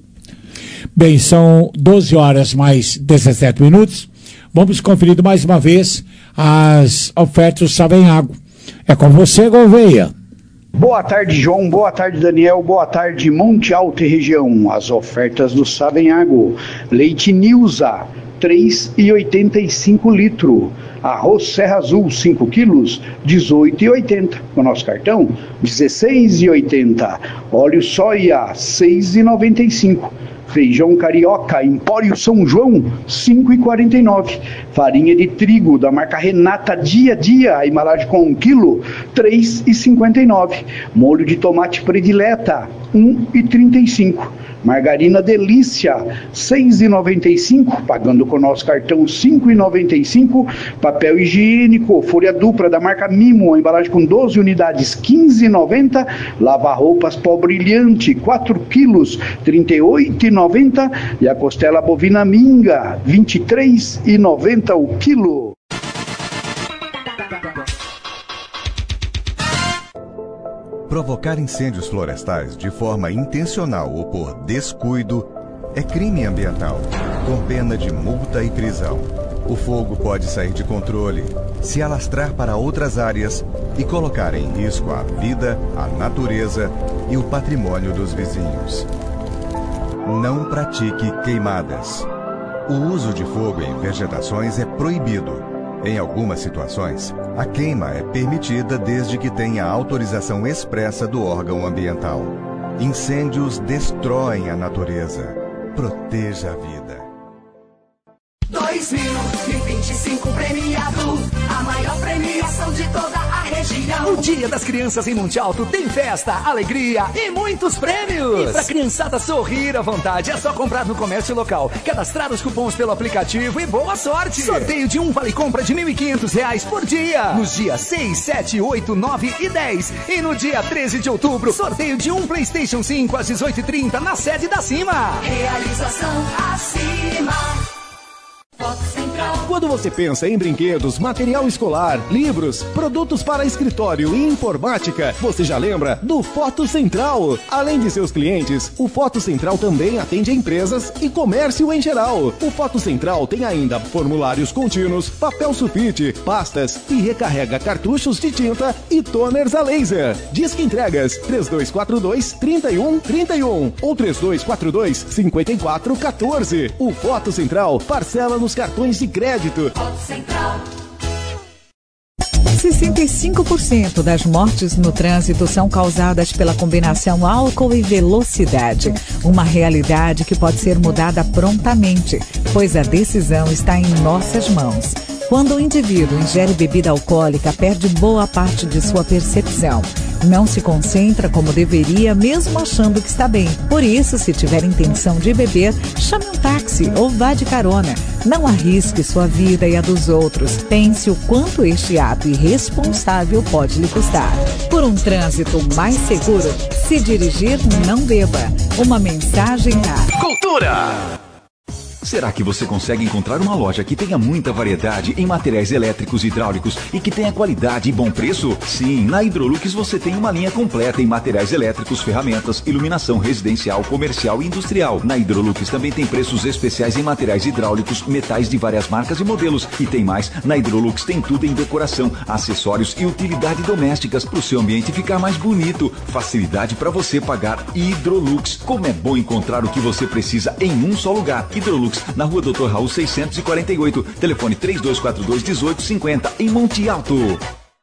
Speaker 2: Bem, são doze horas mais dezessete minutos. Vamos conferir mais uma vez as ofertas do Savenhago. É com você, Gouveia.
Speaker 8: Boa tarde, João. Boa tarde, Daniel. Boa tarde, Monte Alto e região. As ofertas do Savenhago. Leite Nilza, três reais e oitenta e cinco litros. Arroz Serra Azul, cinco quilos, dezoito reais e oitenta. Com o nosso cartão, dezesseis reais e oitenta. Óleo soia, seis reais e noventa e cinco. Feijão carioca, Empório São João, cinco reais e quarenta e nove. Farinha de trigo da marca Renata Dia a Dia, a embalagem com um quilo, três reais e cinquenta e nove. Molho de tomate predileta, um real e trinta e cinco. Margarina Delícia, seis reais e noventa e cinco, pagando com o nosso cartão cinco reais e noventa e cinco. Papel higiênico, folha dupla da marca Mimo, a embalagem com doze unidades, quinze reais e noventa. Lava-roupas Pó Brilhante, quatro quilos, trinta e oito reais e noventa. E a costela bovina Minga, vinte e três reais e noventa o quilo.
Speaker 19: Provocar incêndios florestais de forma intencional ou por descuido é crime ambiental, com pena de multa e prisão. O fogo pode sair de controle, se alastrar para outras áreas e colocar em risco a vida, a natureza e o patrimônio dos vizinhos. Não pratique queimadas. O uso de fogo em vegetações é proibido. Em algumas situações, a queima é permitida desde que tenha autorização expressa do órgão ambiental. Incêndios destroem a natureza. Proteja a vida.
Speaker 5: dois mil e vinte e cinco premiado, a maior premiação de toda a região.
Speaker 11: O Dia das Crianças em Monte Alto tem festa, alegria e muitos prêmios. E pra criançada sorrir à vontade, é só comprar no comércio local, cadastrar os cupons pelo aplicativo e boa sorte. Sorteio de um vale-compra de mil e quinhentos reais por dia, nos dias seis, sete, oito, nove e dez. E no dia treze de outubro, sorteio de um PlayStation cinco às dezoito e trinta na sede da Cima.
Speaker 5: Realização acima. Foto Central.
Speaker 21: Quando você pensa em brinquedos, material escolar, livros, produtos para escritório e informática, você já lembra do Foto Central. Além de seus clientes, o Foto Central também atende empresas e comércio em geral. O Foto Central tem ainda formulários contínuos, papel sulfite, pastas e recarrega cartuchos de tinta e toners a laser. Disque entregas três dois quatro dois, três um três um ou três dois quatro dois, cinco quatro um quatro. O Foto Central parcela nos cartões de crédito.
Speaker 23: sessenta e cinco por cento das mortes no trânsito são causadas pela combinação álcool e velocidade. Uma realidade que pode ser mudada prontamente, pois a decisão está em nossas mãos. Quando o indivíduo ingere bebida alcoólica, perde boa parte de sua percepção. Não se concentra como deveria, mesmo achando que está bem. Por isso, se tiver intenção de beber, chame um táxi ou vá de carona. Não arrisque sua vida e a dos outros. Pense o quanto este ato irresponsável pode lhe custar. Por um trânsito mais seguro, se dirigir, não beba. Uma mensagem na
Speaker 24: Cultura! Será que você consegue encontrar uma loja que tenha muita variedade em materiais elétricos e hidráulicos e que tenha qualidade e bom preço? Sim, na Hidrolux você tem uma linha completa em materiais elétricos, ferramentas, iluminação residencial, comercial e industrial. Na Hidrolux também tem preços especiais em materiais hidráulicos, metais de várias marcas e modelos. E tem mais, na Hidrolux tem tudo em decoração, acessórios e utilidades domésticas para o seu ambiente ficar mais bonito. Facilidade para você pagar. Hidrolux. Como é bom encontrar o que você precisa em um só lugar. Hidrolux, na rua doutor Raul seiscentos e quarenta e oito, telefone três dois quatro dois, um oito cinco zero, em Monte Alto.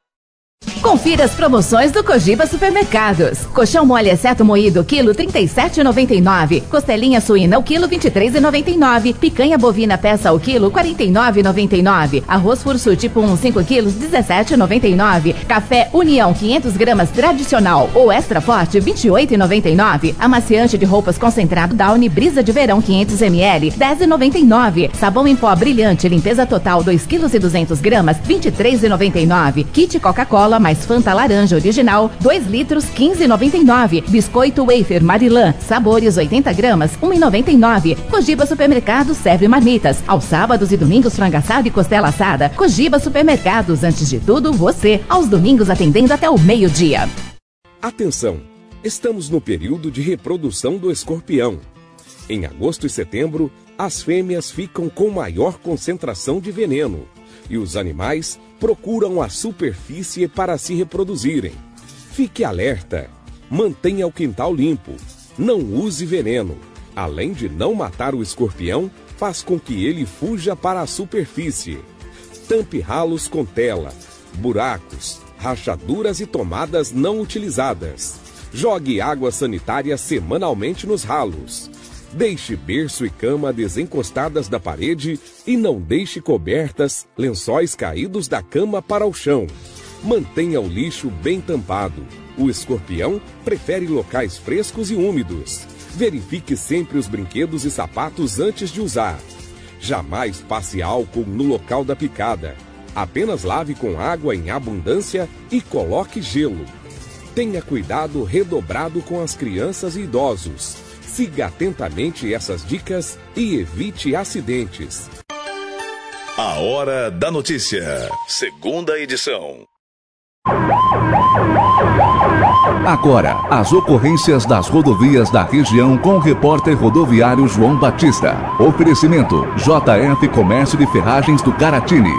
Speaker 9: Confira as promoções do Cogiba Supermercados. Colchão mole exceto moído, quilo trinta e sete reais e noventa e nove centavos. Costelinha suína, o quilo vinte e três reais e noventa e nove centavos. Picanha bovina peça, o quilo quarenta e nove reais e noventa e nove centavos. Arroz furso tipo um, cinco quilos, dezessete reais e noventa e nove centavos. Café União, quinhentas gramas tradicional ou extra forte, vinte e oito reais e noventa e nove centavos. Amaciante de roupas concentrado Downy Brisa de Verão, quinhentos mililitros, dez reais e noventa e nove centavos. Sabão em pó brilhante, limpeza total, dois quilos e duzentas gramas, vinte e três reais e noventa e nove centavos. Kit Coca-Cola mais Fanta laranja original, dois litros, quinze reais e noventa e nove centavos. Biscoito Wafer Marilã, sabores oitenta gramas, um real e noventa e nove centavos. Cogiba Supermercados serve marmitas. Aos sábados e domingos, frango assado e costela assada. Cogiba Supermercados, antes de tudo, você. Aos domingos, atendendo até o meio-dia.
Speaker 18: Atenção! Estamos no período de reprodução do escorpião. Em agosto e setembro, as fêmeas ficam com maior concentração de veneno e os animais procuram a superfície para se reproduzirem. Fique alerta, mantenha o quintal limpo, não use veneno. Além de não matar o escorpião, faz com que ele fuja para a superfície. Tampe ralos com tela, buracos, rachaduras e tomadas não utilizadas. Jogue água sanitária semanalmente nos ralos. Deixe berço e cama desencostadas da parede e não deixe cobertas, lençóis caídos da cama para o chão. Mantenha o lixo bem tampado. O escorpião prefere locais frescos e úmidos. Verifique sempre os brinquedos e sapatos antes de usar. Jamais passe álcool no local da picada. Apenas lave com água em abundância e coloque gelo. Tenha cuidado redobrado com as crianças e idosos. Siga atentamente essas dicas e evite acidentes.
Speaker 17: A Hora da Notícia, segunda edição. Agora, as ocorrências das rodovias da região com o repórter rodoviário João Batista. Oferecimento J F Comércio de Ferragens do Caratini.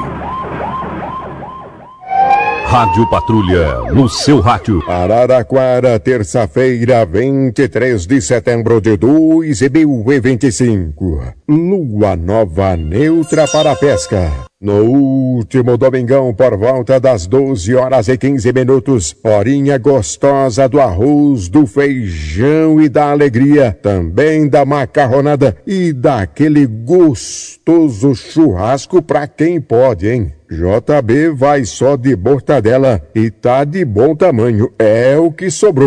Speaker 1: Rádio Patrulha, no seu rádio.
Speaker 4: Araraquara, terça-feira, vinte e três de setembro de dois mil e vinte e cinco. Lua nova neutra para a pesca. No último domingão, por volta das doze horas e quinze minutos, horinha gostosa do arroz, do feijão e da alegria, também da macarronada e daquele gostoso churrasco pra quem pode, hein? J B vai só de mortadela e tá de bom tamanho, é o que sobrou.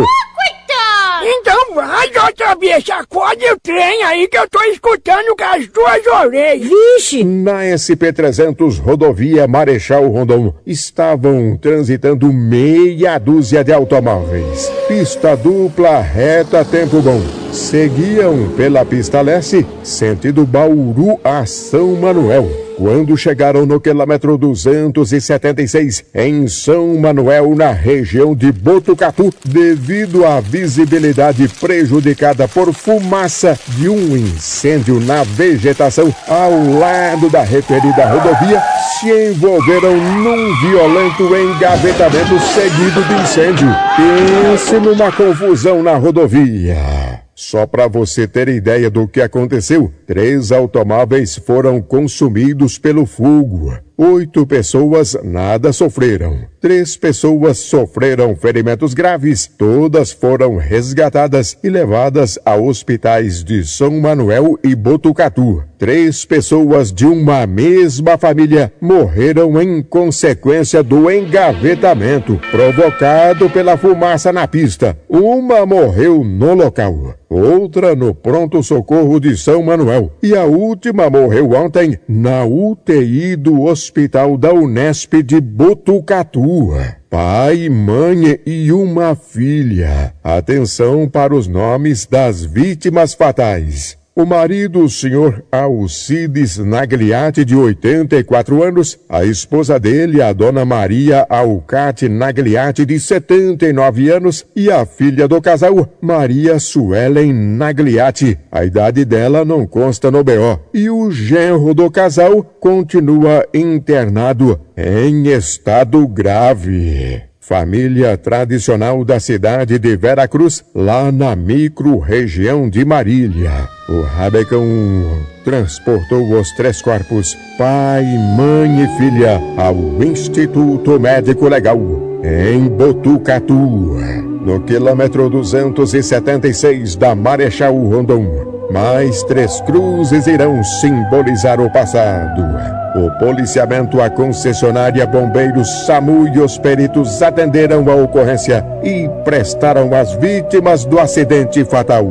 Speaker 12: Então vai, J B, sacode o trem aí que eu tô escutando com as duas orelhas.
Speaker 4: Vixe! Na S P trezentos, rodovia Marechal Rondon, estavam transitando meia dúzia de automóveis. Pista dupla, reta, tempo bom. Seguiam pela pista leste, sentido Bauru a São Manuel. Quando chegaram no quilômetro duzentos e setenta e seis, em São Manuel, na região de Botucatu, devido à visibilidade prejudicada por fumaça de um incêndio na vegetação ao lado da referida rodovia, se envolveram num violento engavetamento seguido de incêndio. Pense numa confusão na rodovia. Só para você ter ideia do que aconteceu, três automóveis foram consumidos pelo fogo. Oito pessoas nada sofreram. Três pessoas sofreram ferimentos graves. Todas foram resgatadas e levadas a hospitais de São Manuel e Botucatu. Três pessoas de uma mesma família morreram em consequência do engavetamento provocado pela fumaça na pista. Uma morreu no local, outra no pronto-socorro de São Manuel e a última morreu ontem na U T I do Hospital da Unesp de Botucatu. Pai, mãe e uma filha. Atenção para os nomes das vítimas fatais. O marido, o senhor Alcides Nagliati, de oitenta e quatro anos, a esposa dele, a dona Maria Alcate Nagliati, de setenta e nove anos, e a filha do casal, Maria Suelen Nagliati. A idade dela não consta no B O. E o genro do casal continua internado em estado grave. Família tradicional da cidade de Veracruz, lá na micro-região de Marília. O Rabecão transportou os três corpos, pai, mãe e filha, ao Instituto Médico Legal, em Botucatu, no quilômetro duzentos e setenta e seis da Marechal Rondon. Mais três cruzes irão simbolizar o passado. O policiamento, a concessionária, bombeiros, SAMU e os peritos atenderam a ocorrência e prestaram às vítimas do acidente fatal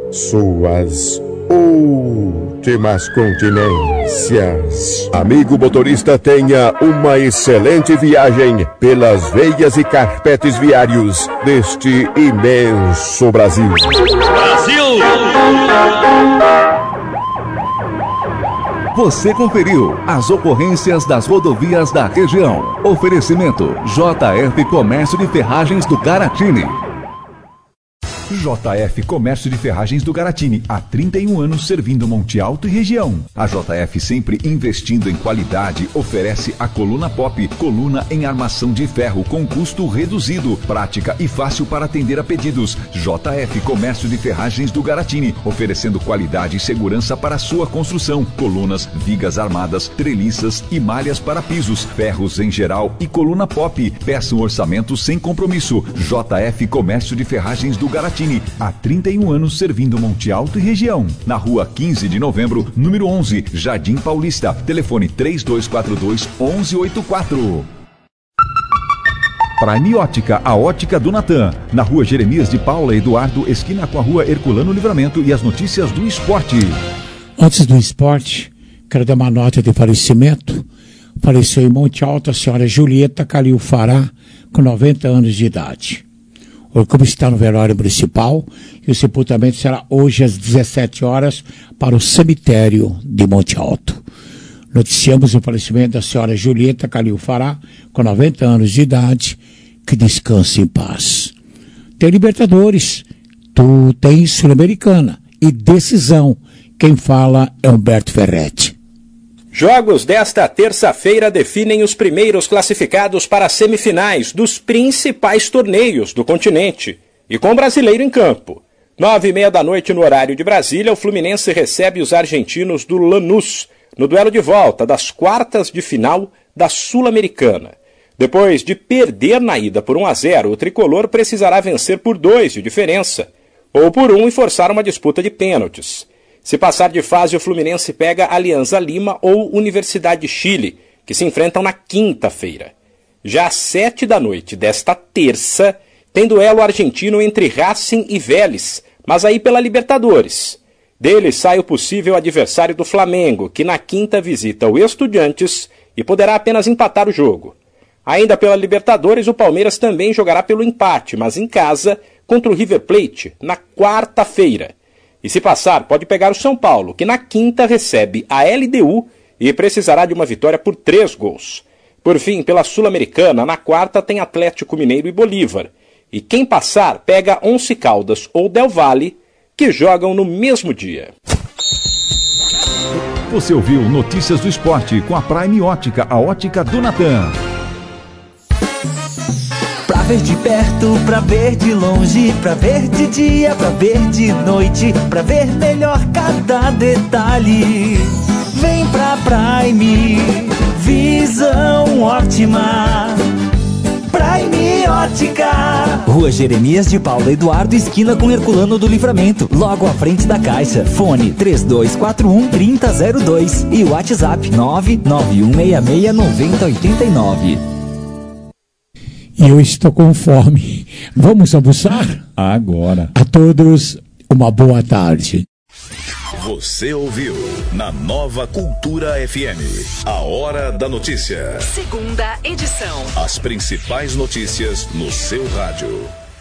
Speaker 4: suas últimas continências. Amigo motorista, tenha uma excelente viagem pelas veias e carpetes viários deste imenso Brasil.
Speaker 17: Brasil! Você conferiu as ocorrências das rodovias da região. Oferecimento J F Comércio de Ferragens do Caratini. J F Comércio de Ferragens do Caratini, há trinta e um anos servindo Monte Alto e região. A J F, sempre investindo em qualidade, oferece a Coluna Pop, coluna em armação de ferro com custo reduzido, prática e fácil para atender a pedidos. J F Comércio de Ferragens do Caratini, oferecendo qualidade e segurança para a sua construção. Colunas, vigas armadas, treliças e malhas para pisos, ferros em geral e Coluna Pop. Peça um orçamento sem compromisso. J F Comércio de Ferragens do Caratini, há trinta e um anos servindo Monte Alto e região. Na rua quinze de novembro, número onze, Jardim Paulista. Telefone três dois quatro dois, um um oito quatro. Prime Ótica, a ótica do Natan. Na rua Jeremias de Paula Eduardo, esquina com a rua Herculano Livramento. E as notícias do esporte.
Speaker 2: Antes do esporte, quero dar uma nota de falecimento. Faleceu em Monte Alto a senhora Julieta Calil Fará, com noventa anos de idade. O corpo está no velório municipal e o sepultamento será hoje às dezessete horas para o cemitério de Monte Alto. Noticiamos o falecimento da senhora Julieta Calil Fará, com noventa anos de idade, que descanse em paz. tem Libertadores, tu tem Sul-Americana e decisão. Quem fala é Humberto Ferretti.
Speaker 20: Jogos desta terça-feira definem os primeiros classificados para as semifinais dos principais torneios do continente. E com brasileiro em campo. Nove e meia da noite no horário de Brasília, o Fluminense recebe os argentinos do Lanús no duelo de volta das quartas de final da Sul-Americana. Depois de perder na ida por um a zero, o tricolor precisará vencer por dois de diferença, ou por um e forçar uma disputa de pênaltis. Se passar de fase, o Fluminense pega Alianza Lima ou Universidade de Chile, que se enfrentam na quinta-feira. Já às sete da noite desta terça, tem duelo argentino entre Racing e Vélez, mas aí pela Libertadores. Dele sai o possível adversário do Flamengo, que na quinta visita o Estudiantes e poderá apenas empatar o jogo. Ainda pela Libertadores, o Palmeiras também jogará pelo empate, mas em casa, contra o River Plate, na quarta-feira. E se passar, pode pegar o São Paulo, que na quinta recebe a L D U e precisará de uma vitória por três gols. Por fim, pela Sul-Americana, na quarta tem Atlético Mineiro e Bolívar. E quem passar, pega Once Caldas ou Del Valle, que jogam no mesmo dia.
Speaker 3: Você ouviu Notícias do Esporte com a Prime Ótica, a ótica do Natan.
Speaker 13: Pra ver de perto, pra ver de longe, pra ver de dia, pra ver de noite, pra ver melhor cada detalhe. Vem pra Prime, visão ótima. Prime Ótica. Rua Jeremias de Paula Eduardo, esquina com Herculano do Livramento, logo à frente da Caixa. Fone três dois quatro um, três zero zero dois e WhatsApp nove nove um seis seis nove zero oito nove.
Speaker 2: E eu estou com fome. Vamos almoçar?
Speaker 22: Agora.
Speaker 2: A todos, uma boa tarde.
Speaker 17: Você ouviu na Nova Cultura F M, a Hora da Notícia.
Speaker 14: Segunda edição.
Speaker 17: As principais notícias no seu rádio.